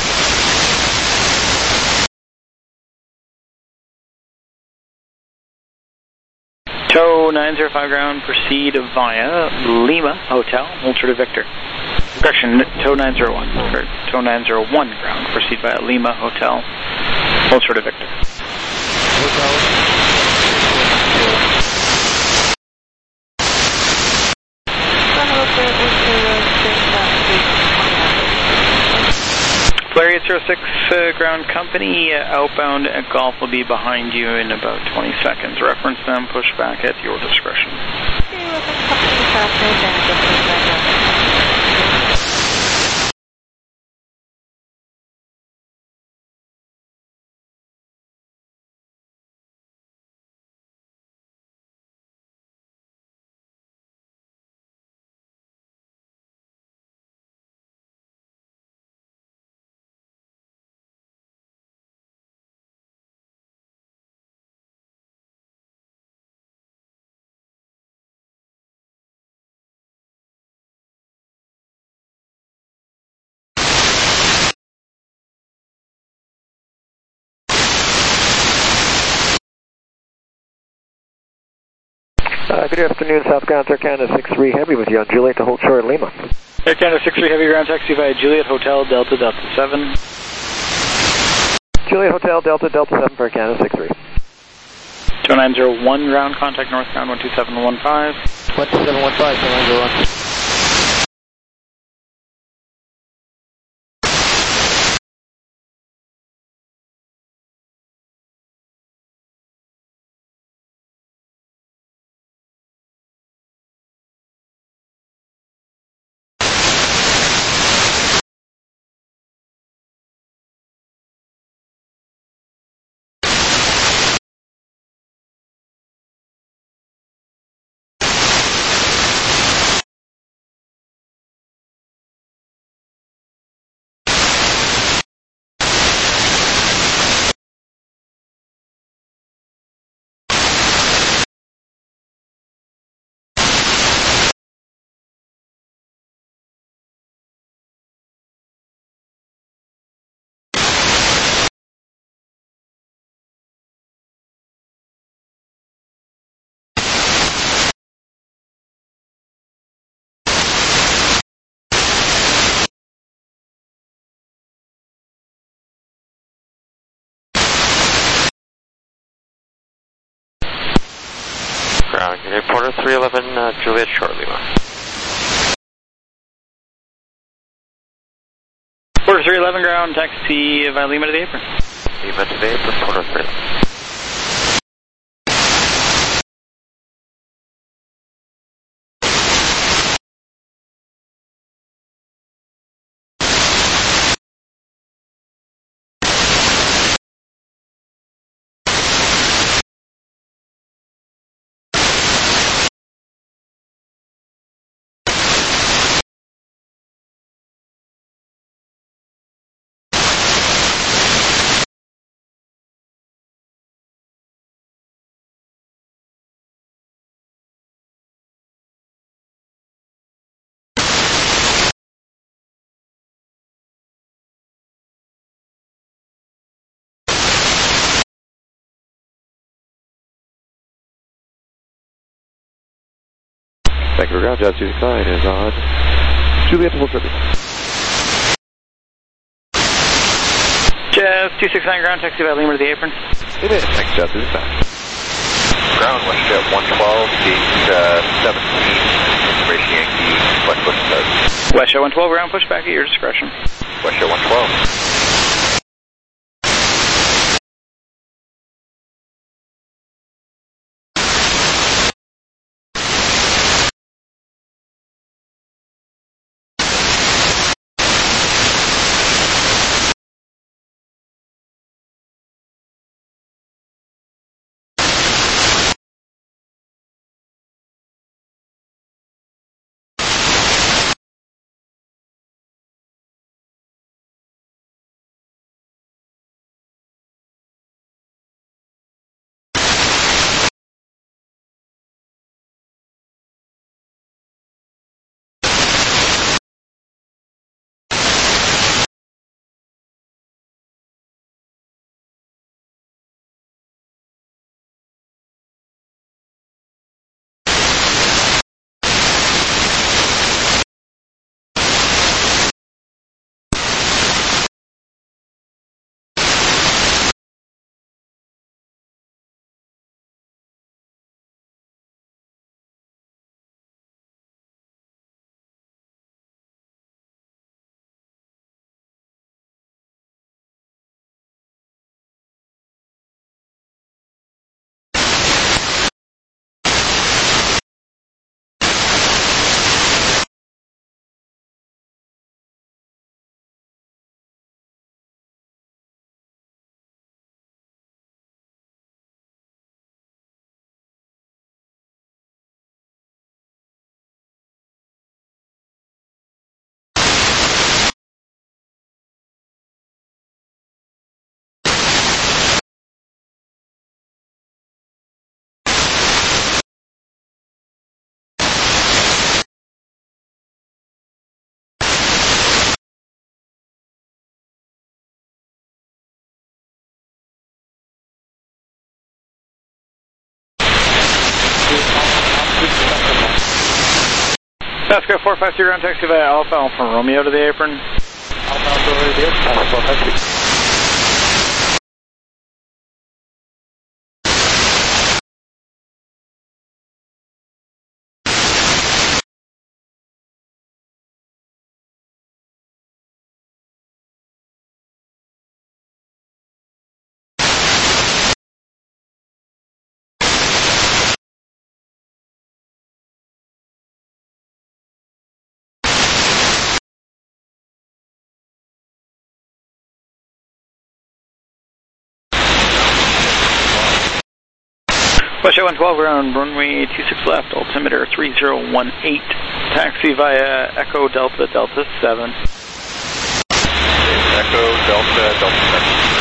Tow nine zero five ground, proceed via Lima Hotel, hold short of Victor. Correction, tow nine zero one, or tow nine zero one ground, proceed via Lima Hotel, hold short of Victor. Flare eight zero six uh, ground company, uh, outbound at Golf will be behind you in about twenty seconds. Reference them, push back at your discretion. Uh, good afternoon, Southbound Air Canada six three Heavy with you on Juliet to hold short Lima. Air Canada six three Heavy ground taxi via Juliet Hotel Delta Delta seven. Juliet Hotel Delta Delta seven for Air Canada six three. two nine zero one ground, contact northbound one two seven one five. one two seven one five, two nine zero one. Ground, Porter three eleven, uh, Juliet short Lima. Porter three eleven ground, taxi via Lima to the apron. Lima to the apron, Porter three eleven. Vancouver ground, Jazz two six nine is on Juliet to hold short Lima. Jazz two six nine ground, taxi via Lima to the apron. It is, thanks, Jazz two six nine. Ground, WestJet one twelve, gate uh, seventeen, information Yankee, West Bush says. WestJet one twelve ground, push back at your discretion. WestJet one twelve. Pasco four five three ground taxi via Alpha Alpha Romeo to the apron. Alpha Alpha Romeo to the apron. Alpha four five three. Westjet one twelve ground, runway two six left, altimeter three zero one eight, taxi via Echo Delta Delta seven. Echo Delta Delta seven.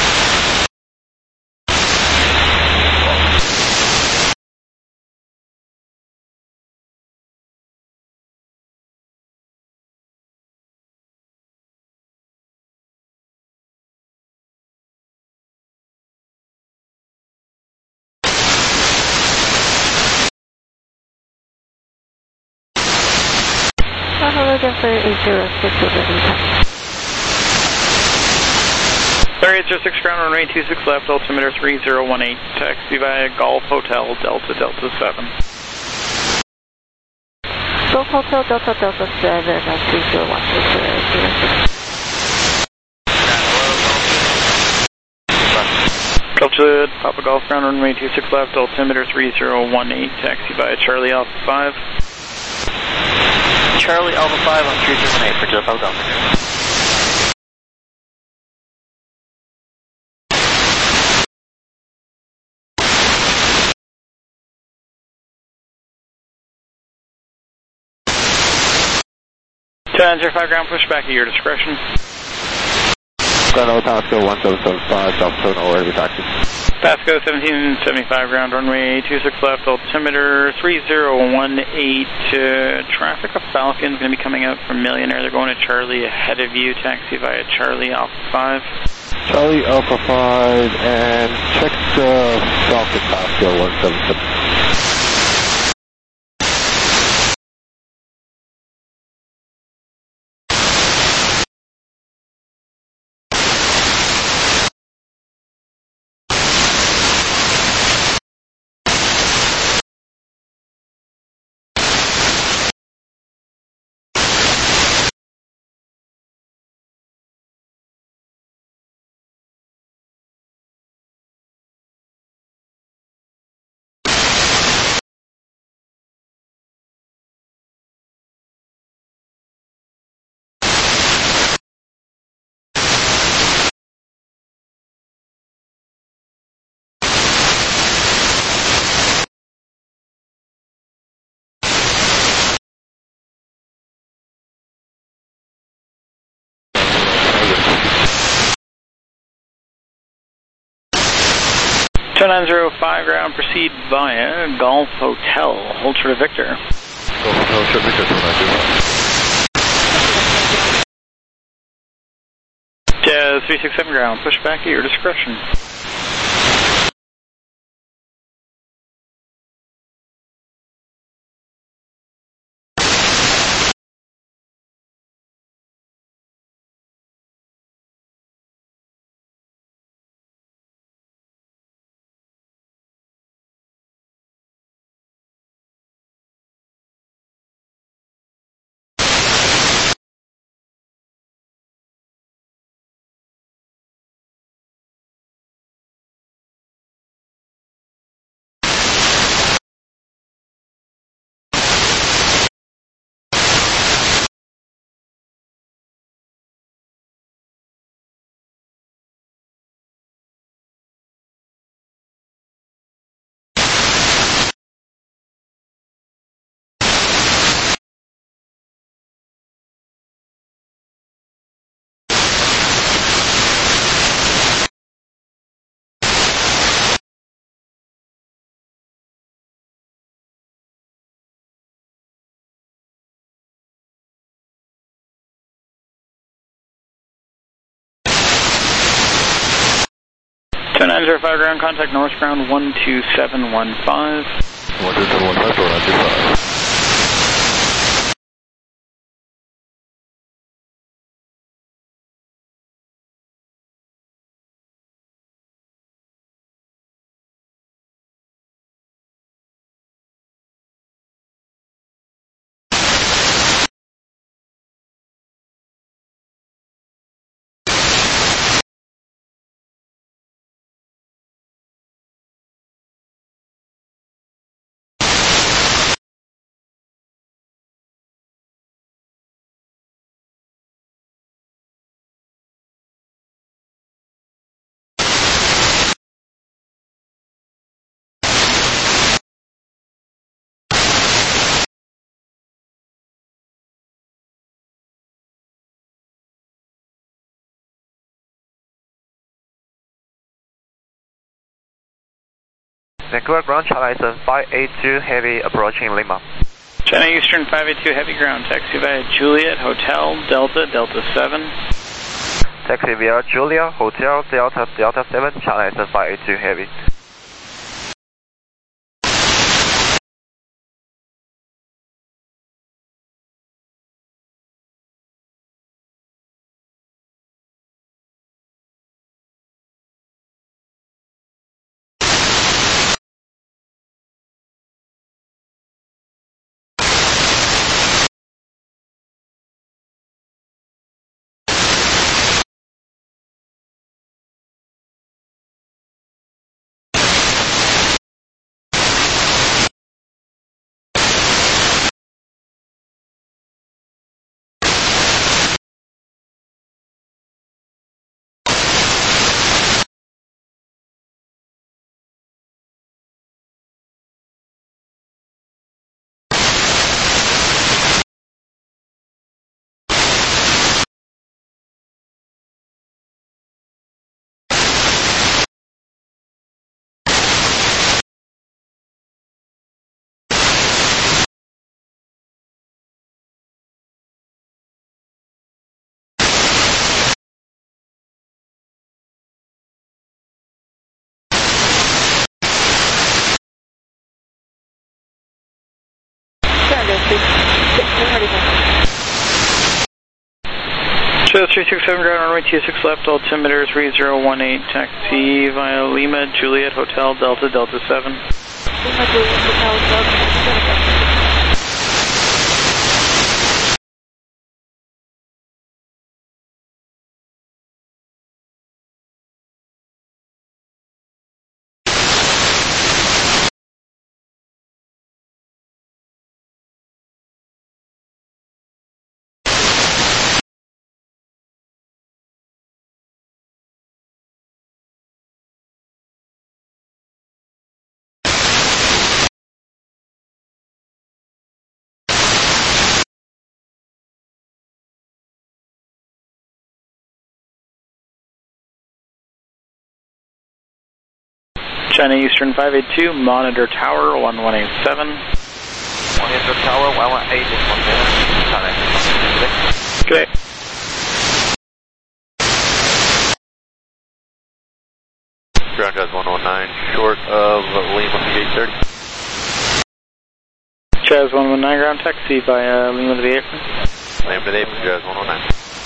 Hello, Denver eight zero six over eight. Sorry, eight zero six ground, runway two six left, altimeter three zero one eight, taxi via Golf Hotel Delta Delta seven. Golf Hotel Delta Delta seven at three zero one eight zero. Delta Papa Golf ground, runway two six left, altimeter three zero one eight, taxi via Charlie Alpha five. Charlie Alpha five on three zero one eight for Delta Delta. two nine zero five ground, push back at your discretion. Ground Pasco one seven seven five, Delta seven, over heavy taxi. Pasco seventeen seventy-five ground, runway two six left, altimeter three zero one eight. Uh, traffic of Falcon's going to be coming out from Millionaire. They're going to Charlie ahead of you, taxi via Charlie Alpha five. Charlie Alpha five, and check the Falcon Pasco one seven seven. two nine zero five ground, proceed via Golf Hotel. Hold short of Victor. Golf Hotel, short Victor, two nine zero. Uh, three six seven ground, push back at your discretion. two nine zero five ground, contact North ground one two seven one five. one two seven one five, door nine two five. Vancouver ground, China Eastern five eight two Heavy approaching Lima. China Eastern five eight two Heavy ground, taxi via Juliet, Hotel, Delta, Delta seven. Taxi via Julia, Hotel, Delta, Delta seven, China Eastern five eight two Heavy. Show three six seven ground, runway two six left, altimeter three zero one eight, taxi via Lima, Juliet, Hotel, Delta, Delta seven. Lima, Juliet, Hotel, Delta, Delta. China Eastern five eight two, Monitor Tower one one eight seven. Monitor Tower one one eight is one minute, China Eastern. Okay. Ground Jazz one one nine, short of Lima eight thirty. Jazz one one nine ground, taxi via Lima to the apron. Lima to the apron, Jazz one one nine.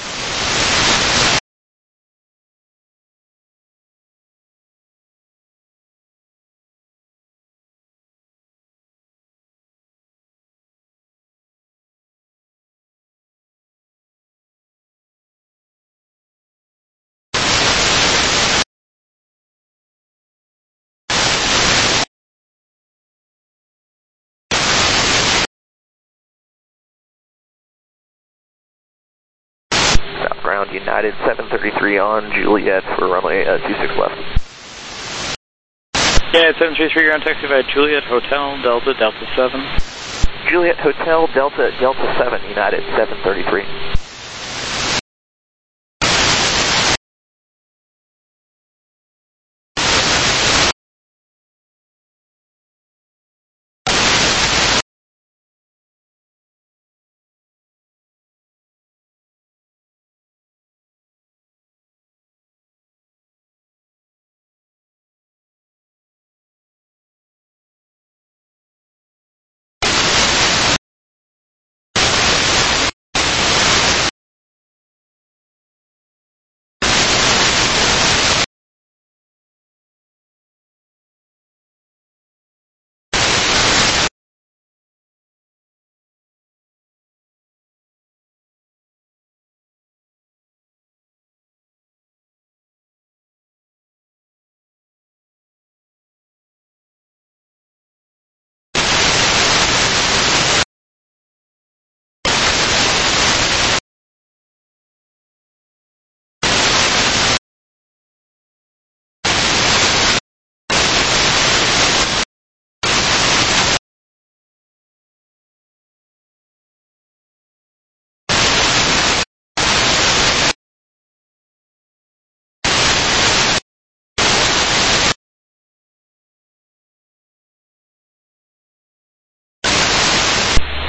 Ground United seven thirty-three on Juliet for runway uh, two six left. United seven three three ground, taxi via Juliet, Hotel, Delta, Delta seven. Juliet, Hotel, Delta, Delta seven, United seven thirty-three.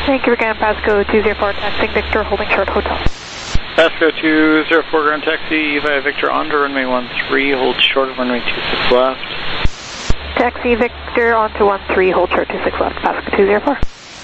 Thank you again, Pasco two zero four, taxiing Victor, holding short hotel. Pasco two zero four, ground taxi via Victor onto runway one three, hold short of runway two six left. Taxi Victor onto one three, hold short two six left, Pasco two zero four.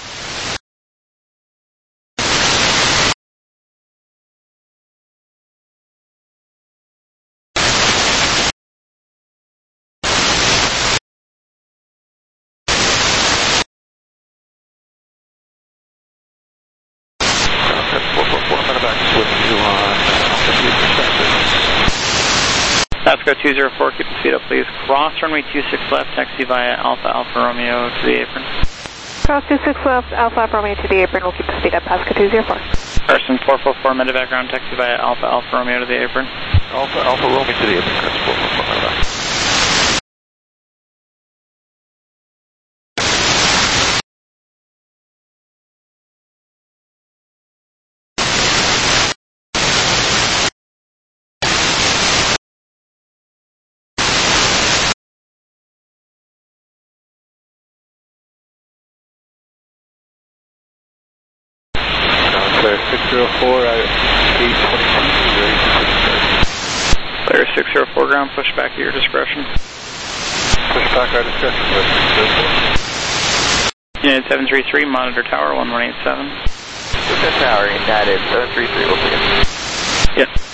Pasco two zero four, keep the speed up, please. Cross runway two six left, taxi via Alpha Alpha Romeo to the apron. Cross two six left, Alpha Alpha Romeo to the apron, we'll keep the speed up, Pasco two zero four. Carson four four four, medevac ground taxi via Alpha Alpha Romeo to the apron. Alpha Alpha Romeo to the apron, that's four four four, medevac. six zero four at eight twenty-two, ready for dispatch. Clear six zero four, ground, push back at your discretion. Push back at our discretion, United seven three three, monitor tower one one eight seven. Push tower, United seven three three, we'll see you. Yes.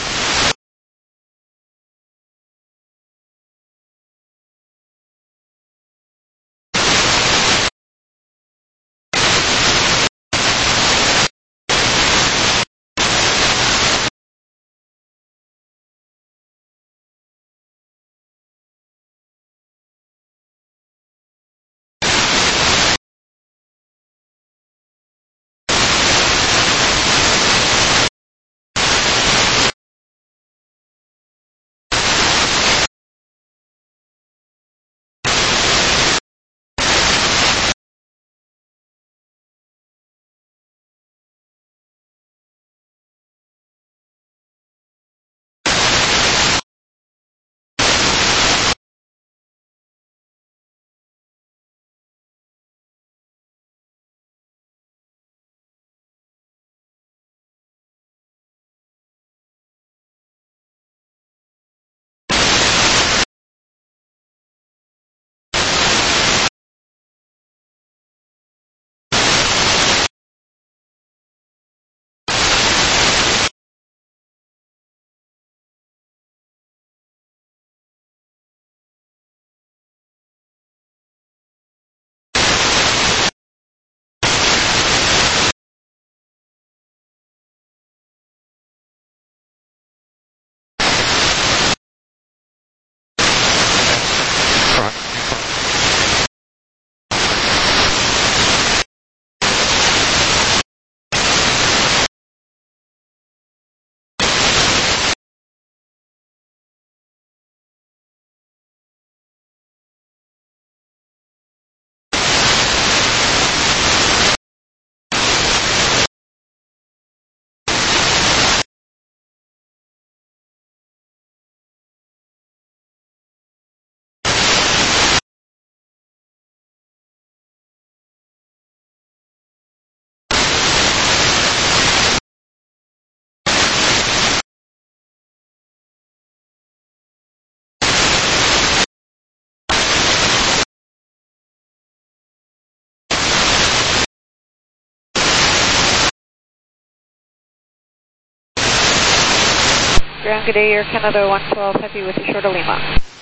Ground, good day, Air Canada one twelve Heavy with you short of Lima.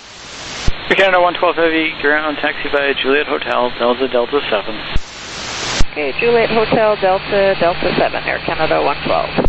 Air Canada one twelve Heavy, ground taxi via Juliet Hotel, Delta Delta seven. Okay, Juliet Hotel, Delta Delta seven, Air Canada one twelve.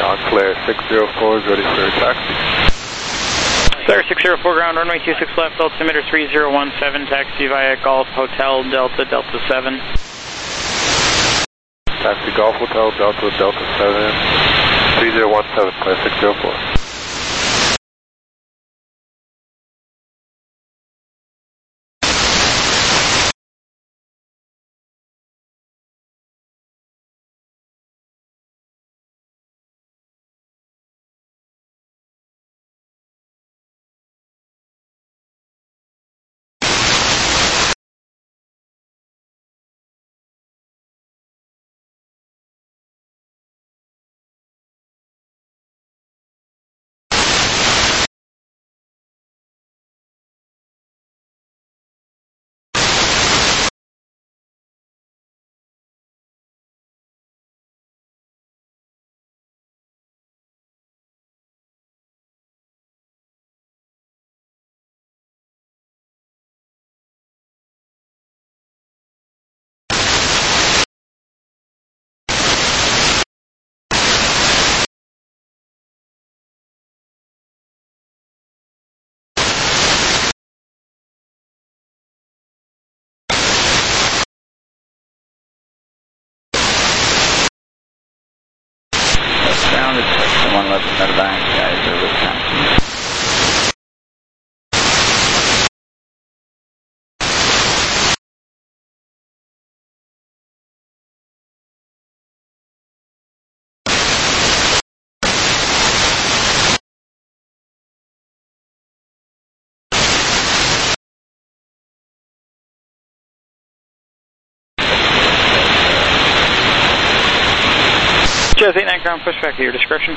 on clear, six zero four, ready for taxi. Clear six zero four ground, runway two six left, altimeter three zero one seven, taxi via Golf Hotel Delta Delta seven. Taxi Golf Hotel Delta Delta seven, three zero one seven, clear six zero four. Ground is one eleven medevac, Sky Service taxi. Jazz eight nine ground, pushback at your discretion.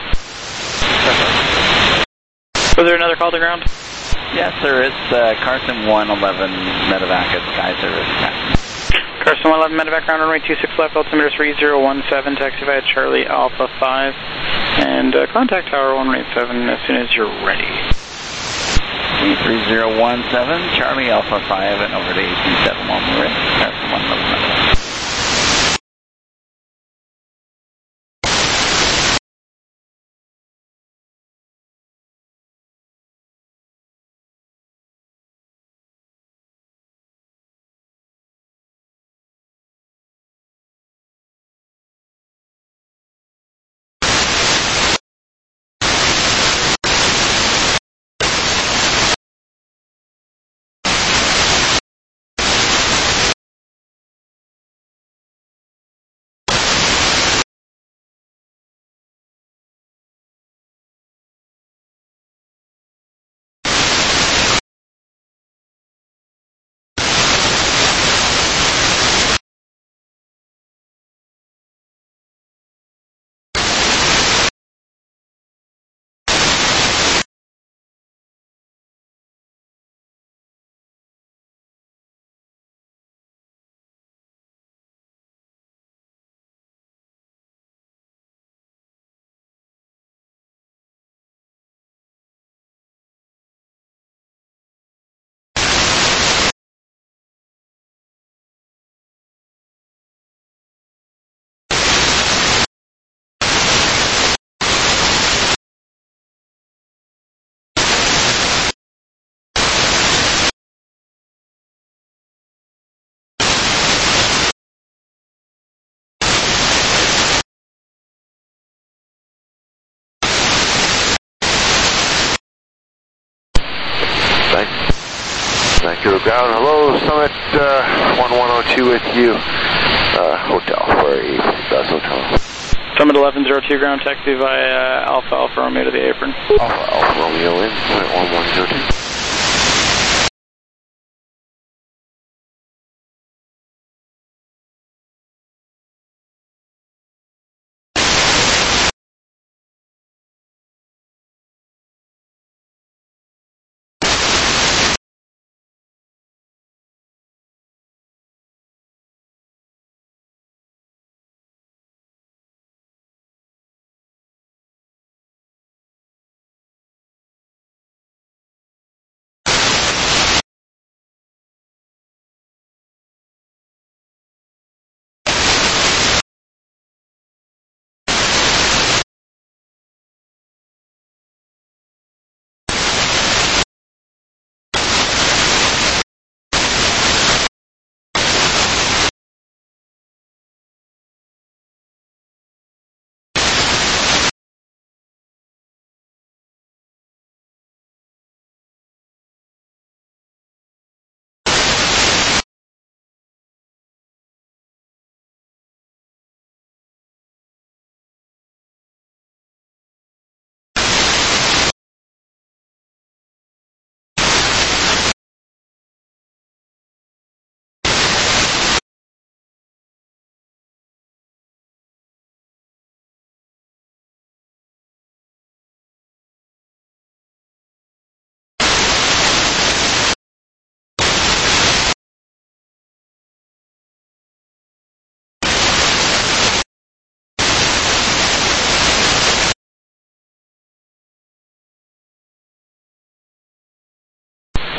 Was there another call to ground? Yes, sir. It's uh, Carson one eleven medevac at Sky Service taxi. Carson one eleven medevac ground, runway two six left, altimeter three zero one seven, taxi via Charlie Alpha five, and uh, contact tower one eight seven as soon as you're ready. three zero one seven, Charlie Alpha five, and over to eight two seven one. We're ready. Carson one eleven medevac. Thank you to ground. Hello, Summit uh, one one oh two with you. Uh, hotel for a Gus Hotel. Summit eleven oh two ground, taxi via Alpha Alpha Romeo to the apron. Alpha Alpha Romeo in, point one one zero two.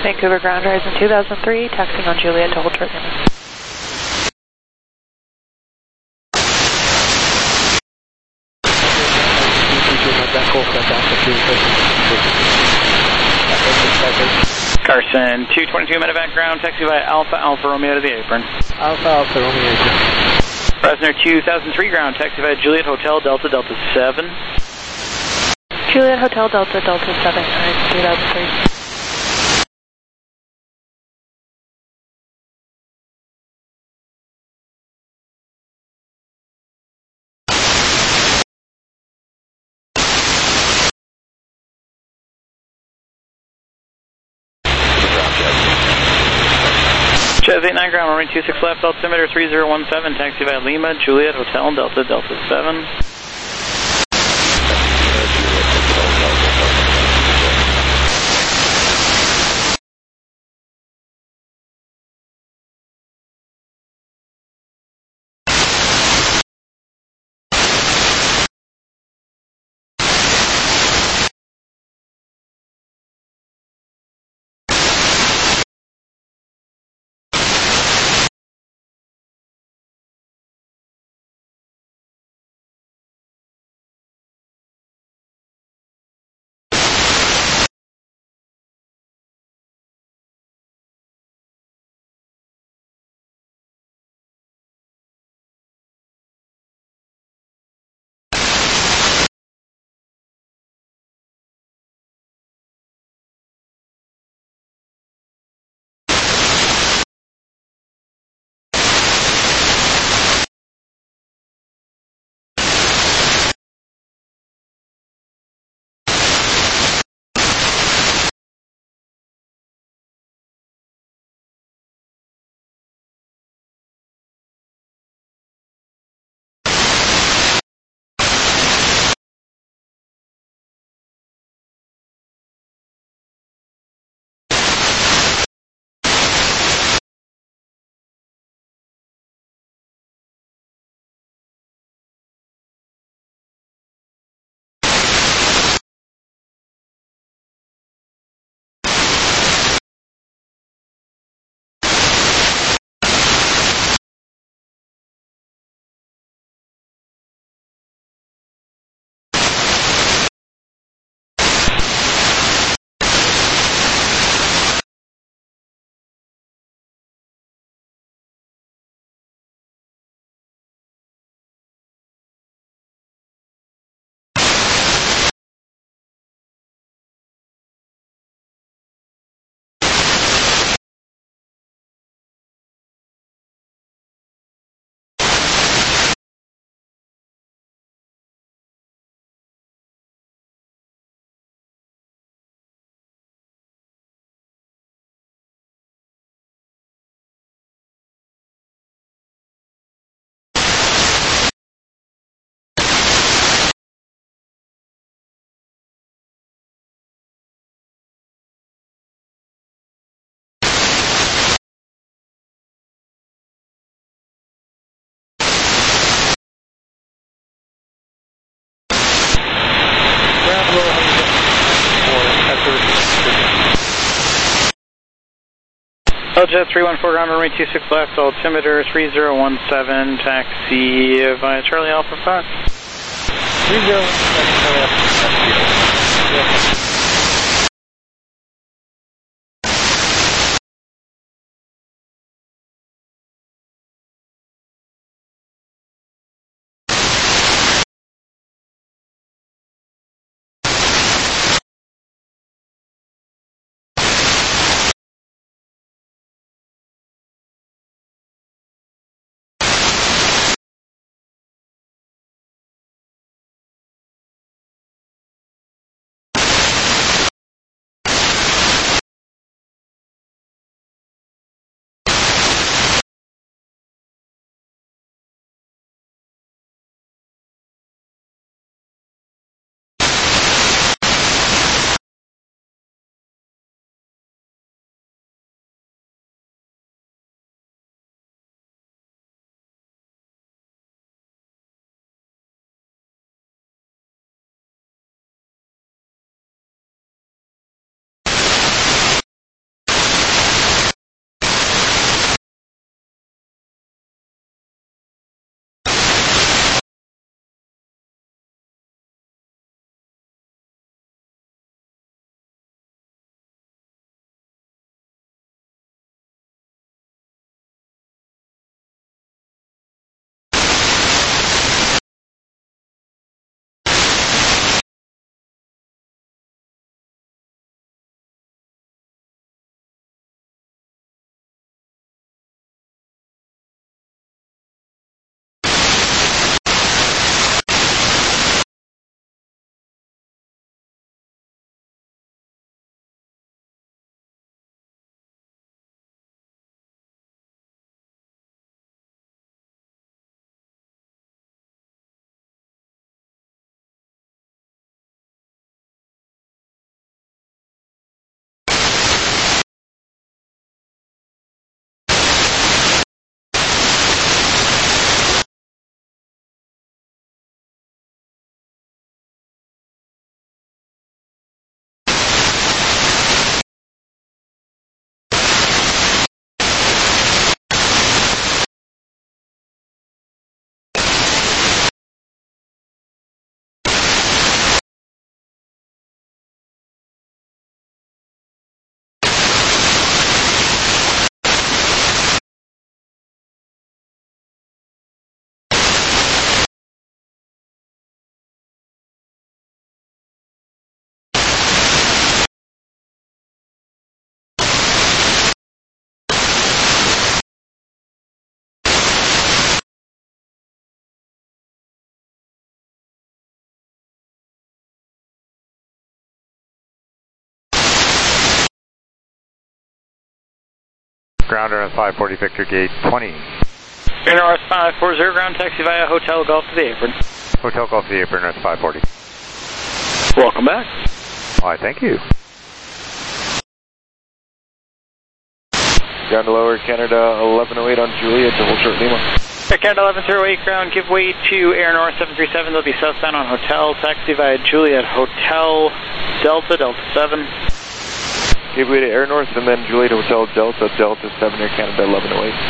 Vancouver ground horizon two thousand three, taxiing on Juliet to hold short Lima. Carson, two twenty-two medevac ground, taxi by Alpha Alpha Romeo to the apron. Alpha Alpha Romeo apron. Fresno two thousand three ground, taxi by Juliet Hotel Delta Delta seven. Juliet Hotel Delta Delta seven, horizon two thousand three. Chaz eight nine ground, runway two six left, altimeter three zero one seven, taxi by Lima, Juliet Hotel Delta Delta seven. Jet three one four ground, runway two six left, altimeter three zero one seven, taxi via Charlie Alpha five. three zero one seven, Charlie Alpha five. Ground Air five forty Victor Gate twenty. Air North five forty, ground taxi via Hotel Golf to the apron. Hotel Golf to the apron, North five forty. Welcome back. Why, thank you. Ground to lower Canada eleven oh eight on Juliet to hold short Lima. Air Canada eleven oh eight, ground, give way to Air North seven three seven, they'll be southbound on Hotel, taxi via Juliet Hotel, Delta, Delta seven. Give way to Air North and then Juliet Hotel, Delta, Delta seven, Air Canada eleven oh eight.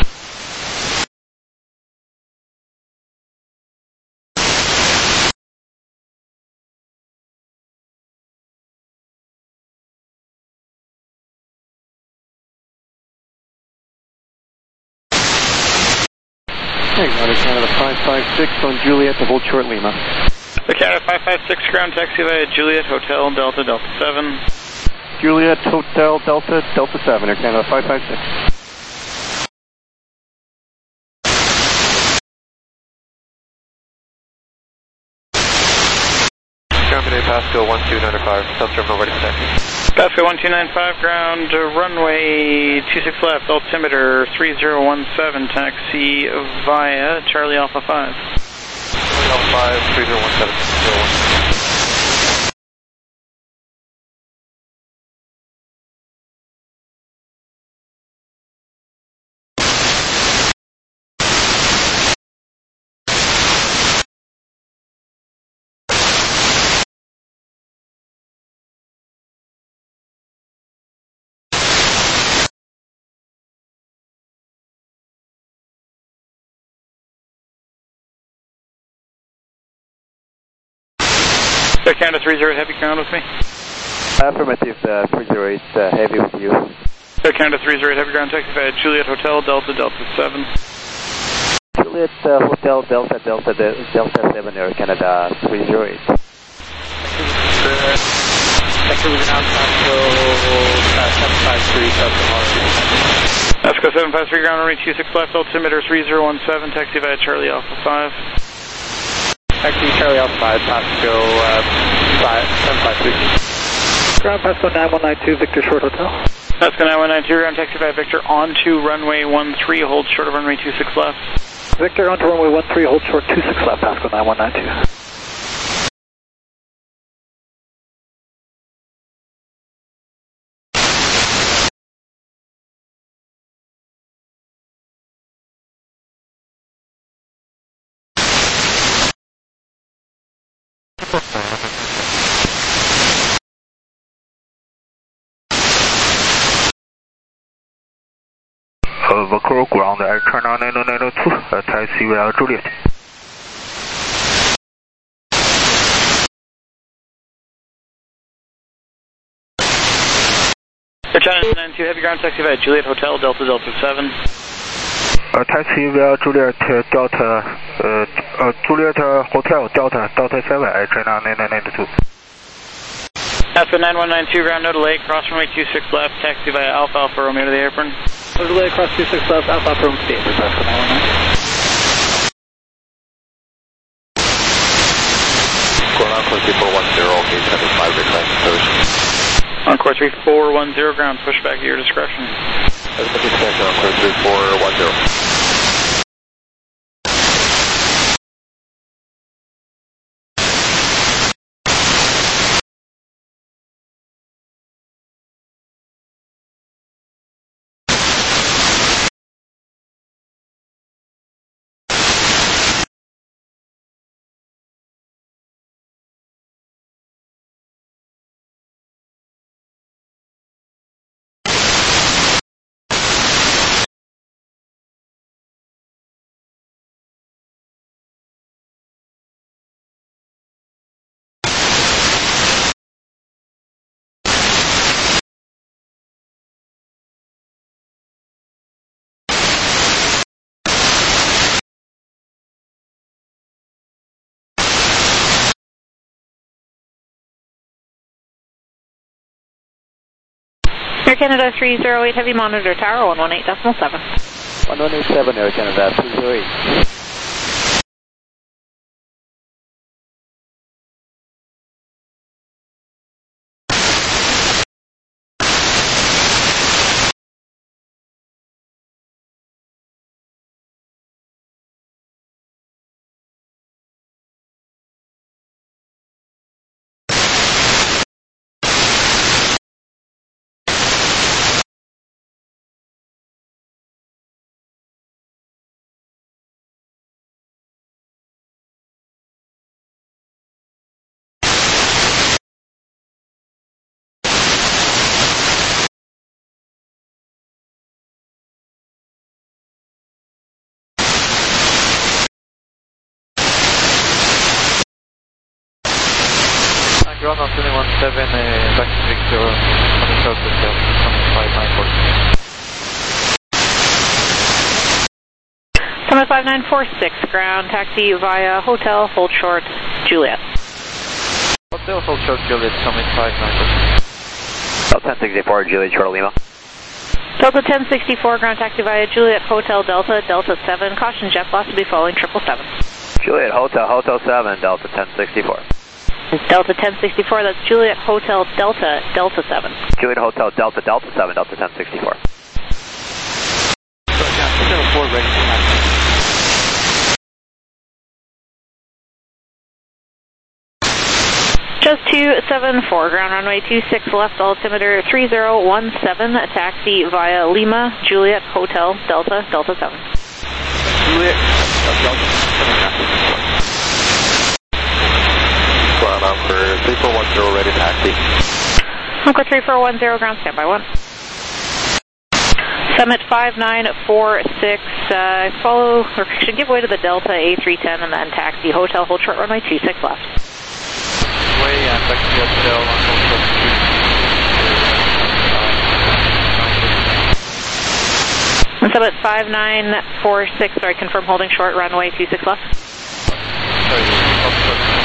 Hey, Air Canada five five six on Juliet to hold short Lima. Air Canada five five six, ground taxi via Juliet Hotel, Delta, Delta seven. Juliet Hotel, Delta, Delta seven, Air Canada five five six. Ground today, Pasco one two nine five, subterminal ready for taxi. Pasco one two nine five, ground, uh, runway two six left, altimeter three zero one seven, taxi via Charlie Alpha five. Charlie Alpha five, three zero one seven, zero one. Air Canada three zero eight, heavy ground with me. Affirmative, uh, three zero eight, uh, heavy with you. Air Canada three zero eight, heavy ground taxi via Juliet Hotel, Delta, Delta seven. Juliet uh, Hotel, Delta, Delta, de Delta seven, Air Canada three zero eight. Sector was announced Pasco seven five three, Pasco seven five three, ground runway two six left, altimeter three zero one seven, taxi via Charlie Alpha five. Taxi Charlie Alpha five, Pasco uh, seven five three. Ground Pasco nine one nine two, Victor Short Hotel. Pasco nine one nine two, ground taxi via Victor onto runway one three, hold short of runway two six left. Victor onto runway one three, hold short two six left, Pasco nine one nine two. Uh, Vancouver ground, Air China nine nine two, uh, taxi via Juliet. Air China nine two, heavy ground taxi via Juliet Hotel, Delta, Delta seven. Uh, taxi via Juliet uh, Delta, uh, uh, Juliet uh, Hotel, Delta, Delta seven, Air China nine nine two. Pasco nine one nine two, ground no delay, cross runway two six left, taxi via Alpha Alpha Romeo to the apron. No delay, cross two six left, Alpha Alpha Romeo to the apron, Pasco nine one nine. Going on, three four one zero, gate seventy-five, reclaim service. Encore three four one zero, ground, pushback at your discretion. That's the disconnect, Encore three four one zero. Air Canada three zero eight, heavy monitor tower one one eight decimal seven. one one eight seven, Air Canada three zero eight. ground on seven one seven, uh, back to Victor, coming south hotel, five nine four. Summit five nine four six, ground taxi via Hotel, hold short, Juliet. Hotel, hold short, Juliet, Summit five nine four six. Delta ten sixty-four, Juliet, short of Lima. Delta ten sixty-four, ground taxi via Juliet, Hotel, Delta, Delta seven, caution jet loss will be following triple seven. Juliet, Hotel, Hotel seven, Delta ten sixty-four. Delta ten sixty-four, that's Juliet, Hotel, Delta, Delta seven. Juliet, Hotel, Delta, Delta seven, Delta ten sixty-four. four ready to taxi. Just two seven four, ground runway two six left, altimeter three zero one seven, taxi via Lima, Juliet, Hotel, Delta, Delta seven. Juliet, Delta, Ground on for three four one zero, ready taxi. Anchor three four one zero, ground standby one. Summit five nine four six, uh, follow, or should give way to the Delta A three ten and then taxi, Hotel, hold short runway two six left. Way and taxi hotel on hold short. And Summit five nine four six, sorry, confirm holding short runway two six left. Sorry,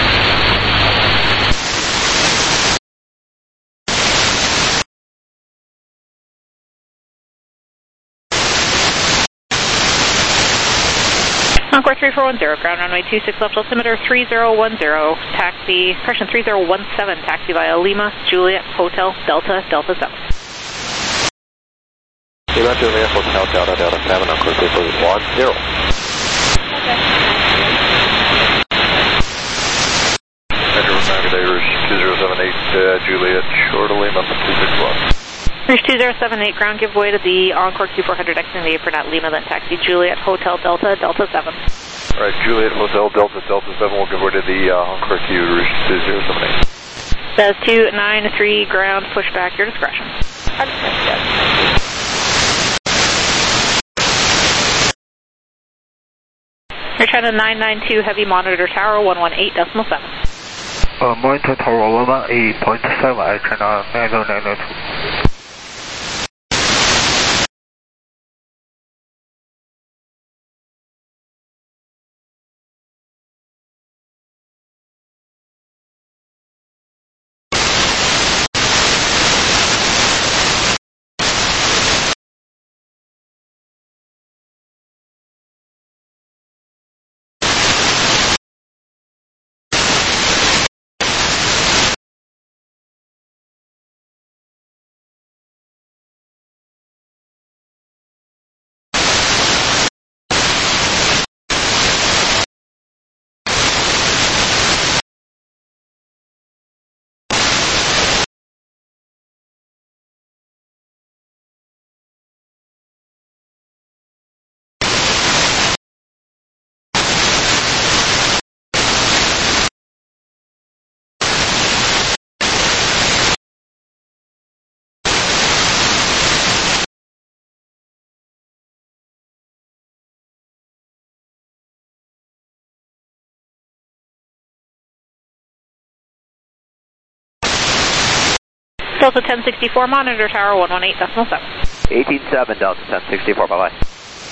Encore three four one zero, ground runway two six left, altimeter three zero one zero, taxi, correction three zero one seven, taxi via Lima, Juliet, Hotel, Delta, Delta seven. Lima, Juliet, Hotel, Delta, Delta seven, Encore three four one zero. Metro Navigators two zero seven eight, uh, Juliet, short of Lima, two six left. Rouge two zero seven eight, ground give way to the Encore Q four hundred exiting the apron at Lima, then taxi Juliet, Hotel, Delta, Delta seven. Alright, Juliet, Hotel, Delta, Delta seven, we'll give way to the uh, Encore Q, Rouge two zero seven eight. Says two nine three, ground, push back, your discretion. You're China nine nine two, heavy monitor tower, one one eight decimal seven. Uh, monitor tower one one eight point seven, China nine zero nine zero two. Delta ten sixty-four, monitor tower, one one eight decimal seven. eighteen seven, Delta ten sixty-four, bye-bye.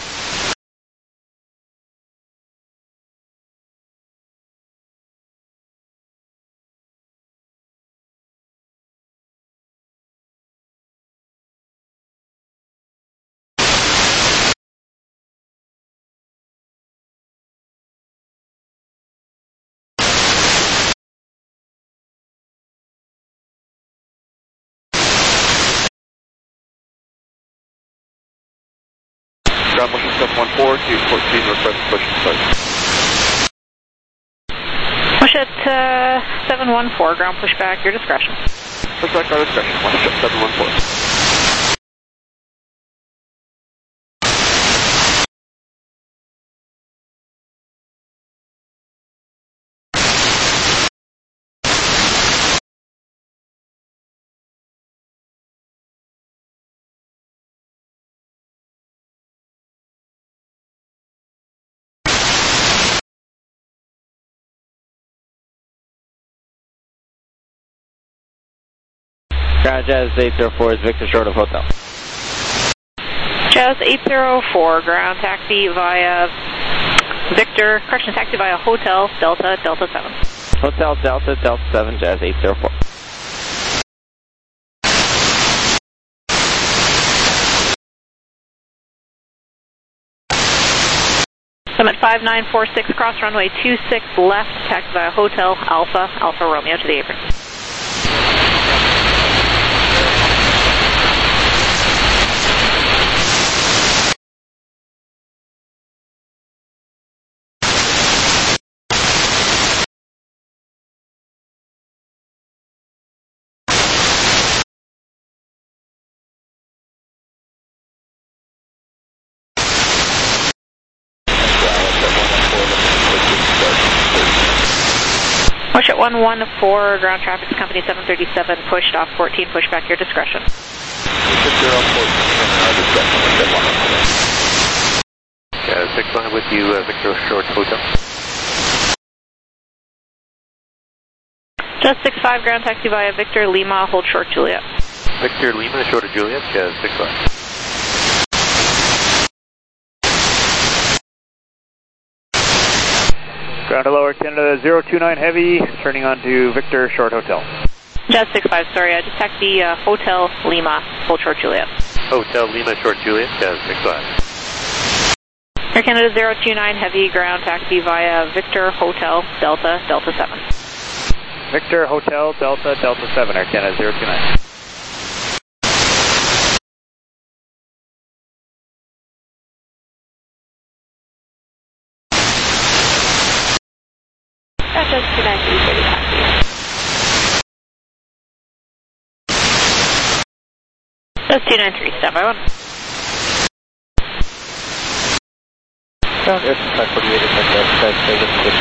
Ground motion seven one four, Q fourteen, request push and start. Push at uh, seven one four, ground pushback, your discretion. Pushback, our discretion, one seven one four. Ground Jazz eight zero four is Victor short of Hotel. Jazz eight zero four, ground taxi via Victor, correction, taxi via Hotel Delta Delta seven. Hotel Delta Delta seven, Jazz eight zero four. Summit five nine four six, cross runway two six left, taxi via Hotel Alpha Alpha Romeo to the apron. Push at one one four, ground traffic to company seven thirty-seven, pushed off fourteen, push back your discretion. Yeah, six line with you, uh, Victor Short Hotel. Just six five, ground taxi via Victor Lima, hold short Juliet. Victor Lima, short of Juliet, yeah, six five. Ground to lower Canada zero two nine heavy, turning on to Victor Short Hotel. Jazz six five, sorry, I just taxi uh, Hotel Lima, hold short Juliet. Hotel Lima, short Juliet, Jazz six five. Air Canada zero two nine heavy, ground taxi via Victor Hotel Delta Delta seven. Victor Hotel Delta Delta seven, Air Canada zero two nine. Just two nine three thirty taxi. Just two nine three, stand by one. Ground S five forty-eight is at five seven with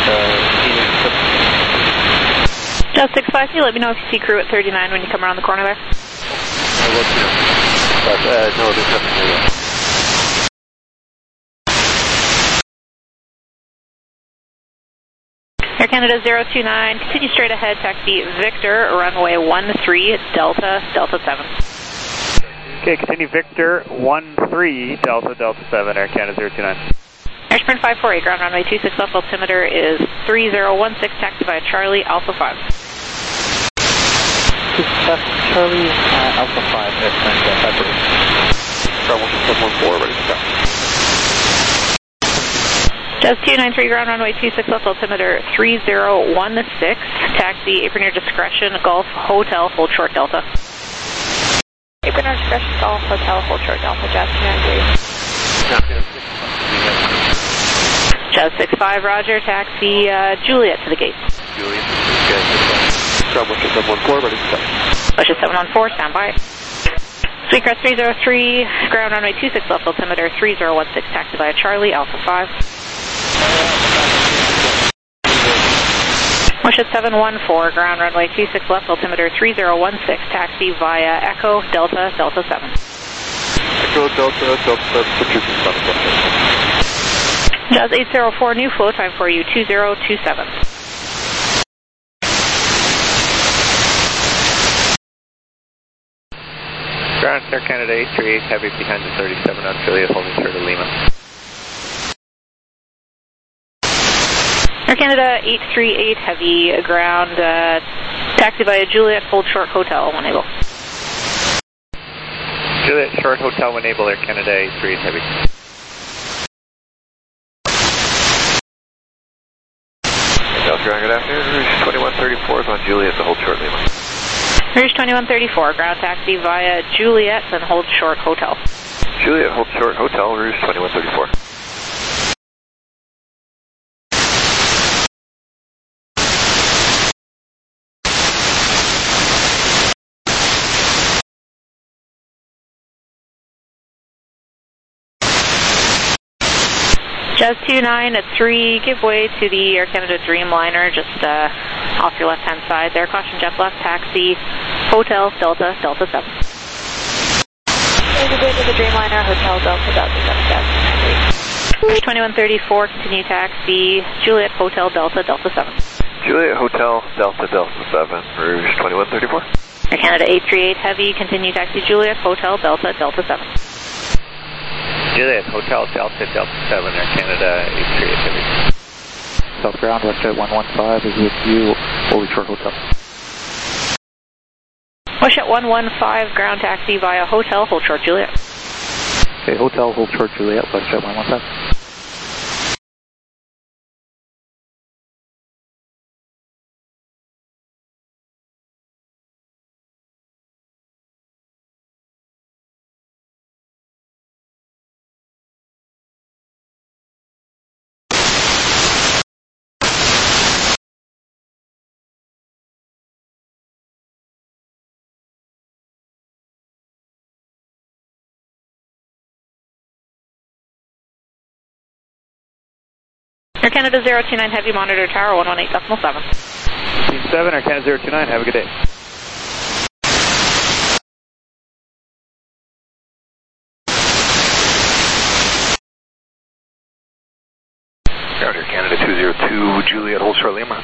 uh, Just six five, can you let me know if you see crew at thirty-nine when you come around the corner there? I will see you. But, uh, no, there's nothing there yet. Air Canada zero two nine, continue straight ahead, taxi Victor, runway one three, Delta, Delta seven. Okay, continue Victor one three, Delta, Delta seven, Air Canada zero two nine. Air Sprint five four eight, ground runway two six left, altimeter is three zero one six, taxi via Charlie, Alpha five. Charlie, uh, Alpha five, Air Sprint five four eight. Star one seven one four, ready to stop. Jazz two nine three, ground runway two six left, altimeter three zero one six, taxi apron your discretion, Golf Hotel, hold short Delta. Apron your discretion, Golf Hotel, hold short Delta, Jazz two nine three. Jazz six five, roger, taxi uh, Juliet to the gate. Juliet, Star one seven one four, ready to stop. Push at seven one four, stand by. Sweetgrass three zero three, ground runway two six left, altimeter three zero one six, taxi via Charlie, Alpha five. Push at seven one four, ground runway two six left, altimeter three zero one six, taxi via Echo, Delta, Delta seven. Echo, Delta, Delta seven, Patricia, Southern Delta. Jazz eight zero four, new flow time for you, two zero two seven. Ground Air Canada eight three eight, heavy behind the thirty-seven on Juliet, holding short of Lima. Air Canada eight three eight, heavy, ground, uh, taxi via Juliet, hold short Hotel, when able. Juliet, short Hotel, when able, Air Canada eight three eight, heavy. Delta, good afternoon, Rouge twenty-one thirty-four is on Juliet to hold short Lima. Rouge twenty-one thirty-four, ground taxi via Juliet, then hold short Hotel. Juliet, hold short Hotel, Rouge twenty-one thirty-four. Jazz two nine at three, give way to the Air Canada Dreamliner, just uh, off your left-hand side there. Caution jet left, taxi, Hotel, Delta, Delta seven. Give way to the Dreamliner, Hotel, Delta, Delta seven, Jazz Rouge twenty-one thirty-four, continue taxi, Juliet, Hotel, Delta, Delta seven. Juliet, Hotel, Delta, Delta seven, Rouge twenty-one thirty-four. Air Canada eight three eight Heavy, continue taxi Juliet, Hotel Delta, Delta seven. Juliet, Hotel Delta, Delta seven, Air Canada eight three eight Heavy. South ground, WestJet one one five is with you, Holy Short Hotel. WestJet one one five, ground taxi via Hotel, hold short Juliet. Okay, Hotel, hold short Juliet, WestJet one one five. Air Canada zero two nine Heavy, monitor tower one one eight decimal seven. Team seven, Air Canada zero two nine, have a good day. Ground Air Canada two zero two, Juliet, hold short Lima.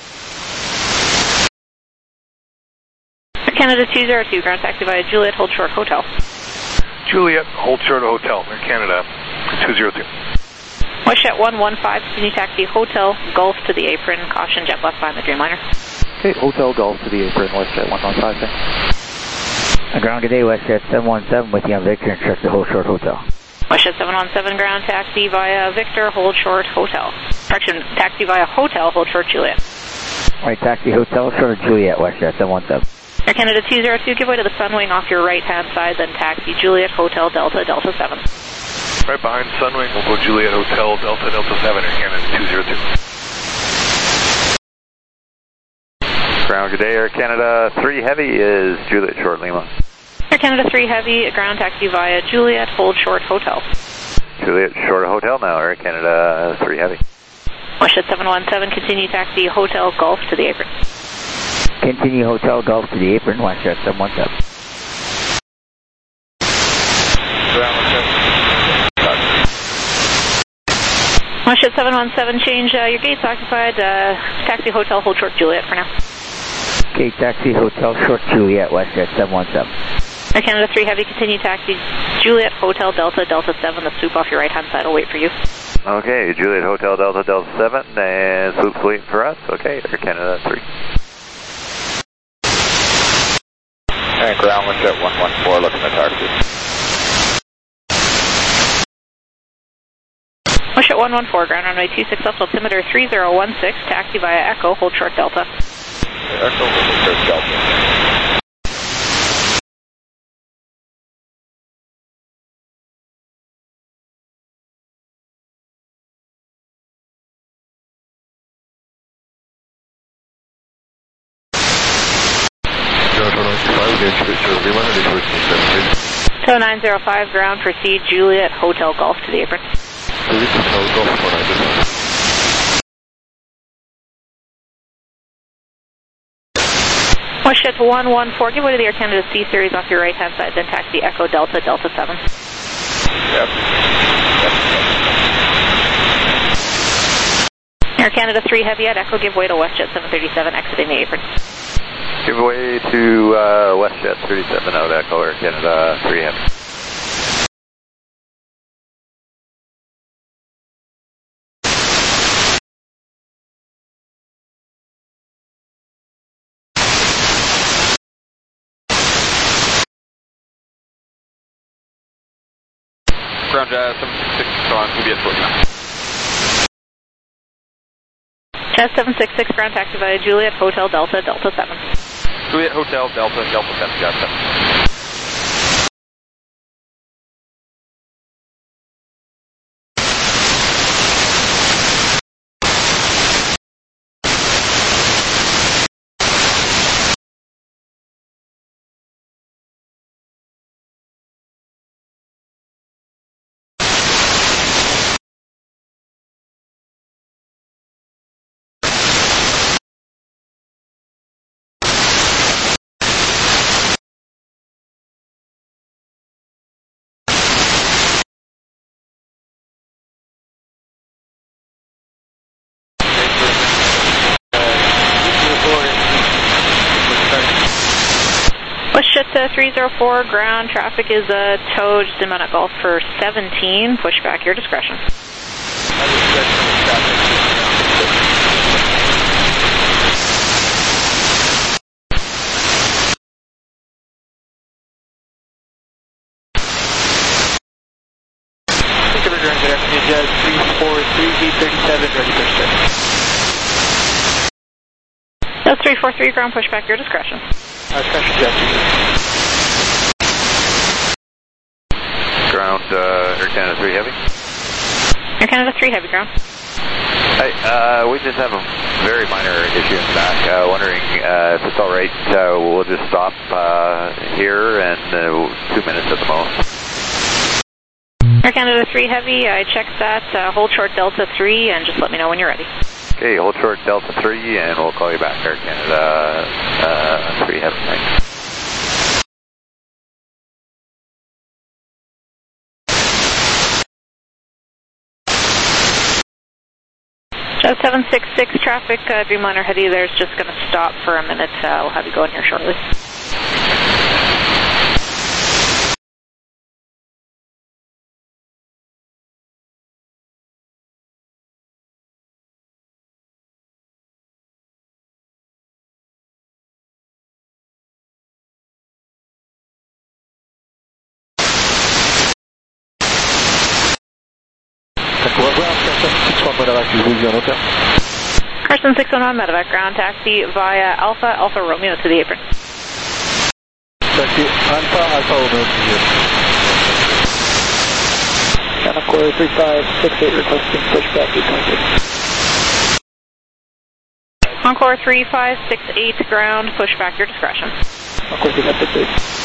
Air Canada two zero two, ground taxi via Juliet, hold short Hotel. Juliet, hold short Hotel, Air Canada two zero two. WestJet one one five, continue taxi Hotel Golf to the apron, caution jet left behind the Dreamliner. Okay, Hotel Golf to the apron, WestJet one one five. Ground, good day, WestJet seven one seven with you on Victor, instruct the hold short Hotel. WestJet seven one seven, ground taxi via Victor, hold short Hotel. Correction, taxi via Hotel, hold short Juliet. Alright, taxi Hotel, short Juliet, WestJet seven one seven. Air Canada two zero two, give way to the Sunwing off your right hand side, then taxi Juliet, Hotel Delta, Delta seven. Right behind Sunwing, we'll go Juliet Hotel, Delta, Delta seven, Air Canada two zero two. Ground, good day, Air Canada three Heavy is Juliet Short Lima. Air Canada three Heavy, ground taxi via Juliet, hold short Hotel. Juliet Short Hotel now, Air Canada three Heavy. WestJet seven one seven, continue taxi Hotel Golf to the apron. Continue Hotel Golf to the apron, WestJet seven one seven. WestJet seven one seven, change uh, your gates occupied, uh, taxi Hotel, hold short Juliet for now. Okay, taxi Hotel, short Juliet, WestJet seven one seven. Air Canada three Heavy, continue taxi Juliet, Hotel Delta, Delta seven, the swoop off your right hand side will wait for you. Okay, Juliet Hotel Delta, Delta seven, and swoop's waiting for us. Okay, Air Canada three. And ground, WestJet one one four, looking at taxi. WestJet one one four, ground runway two six left, altimeter three zero one six, taxi via Echo, hold short Delta. Echo, hold short Delta. So nine zero five, ground, proceed Juliet, Hotel Golf to the apron. Juliet Hotel Golf four nine zero. WestJet one one four, give way to the Air Canada C Series off your right hand side, then taxi Echo Delta, Delta seven. Yep. Yep. Air Canada three Heavy at Echo, give way to WestJet seven thirty-seven, exiting the apron. Give way to uh, WestJet thirty-seven out Echo, Air Canada three Heavy. Ground Jazz seven six six on T B S fourteen. Jazz seven six six, ground taxi via Juliet, Hotel Delta, Delta seven. Juliet Hotel Delta, Delta seven, Jazz seven. Canada three zero four, ground traffic is uh, towed just inbound at Gulf for seventeen. Push back, your discretion. three four three, gate thirty-seven, ready for service. That's three four three, ground pushback, your discretion. Uh, discretion, Jeff. Ground, uh, Air Canada three Heavy. Air Canada three Heavy, ground. Hey, uh, we just have a very minor issue in the back. Uh, wondering uh, if it's all right. Uh, we'll just stop uh, here and uh, two minutes at the most. Air Canada three Heavy, I checked that. Uh, hold short Delta three and just let me know when you're ready. Okay, hold short Delta three and we'll call you back, Air Canada uh, three Heavy. Thanks. Jet seven six six traffic, uh, Dreamliner Heavy there's just going to stop for a minute. Uh, we'll have you go in here shortly. Carson six one one, Medevac, ground taxi via Alpha, Alpha Romeo to the apron. Taxi Alpha, Alpha Romeo to the apron. Canada three five six eight requesting pushback eight twenty-six. Encore three five six eight, ground, pushback, your discretion. Encore three five six eight.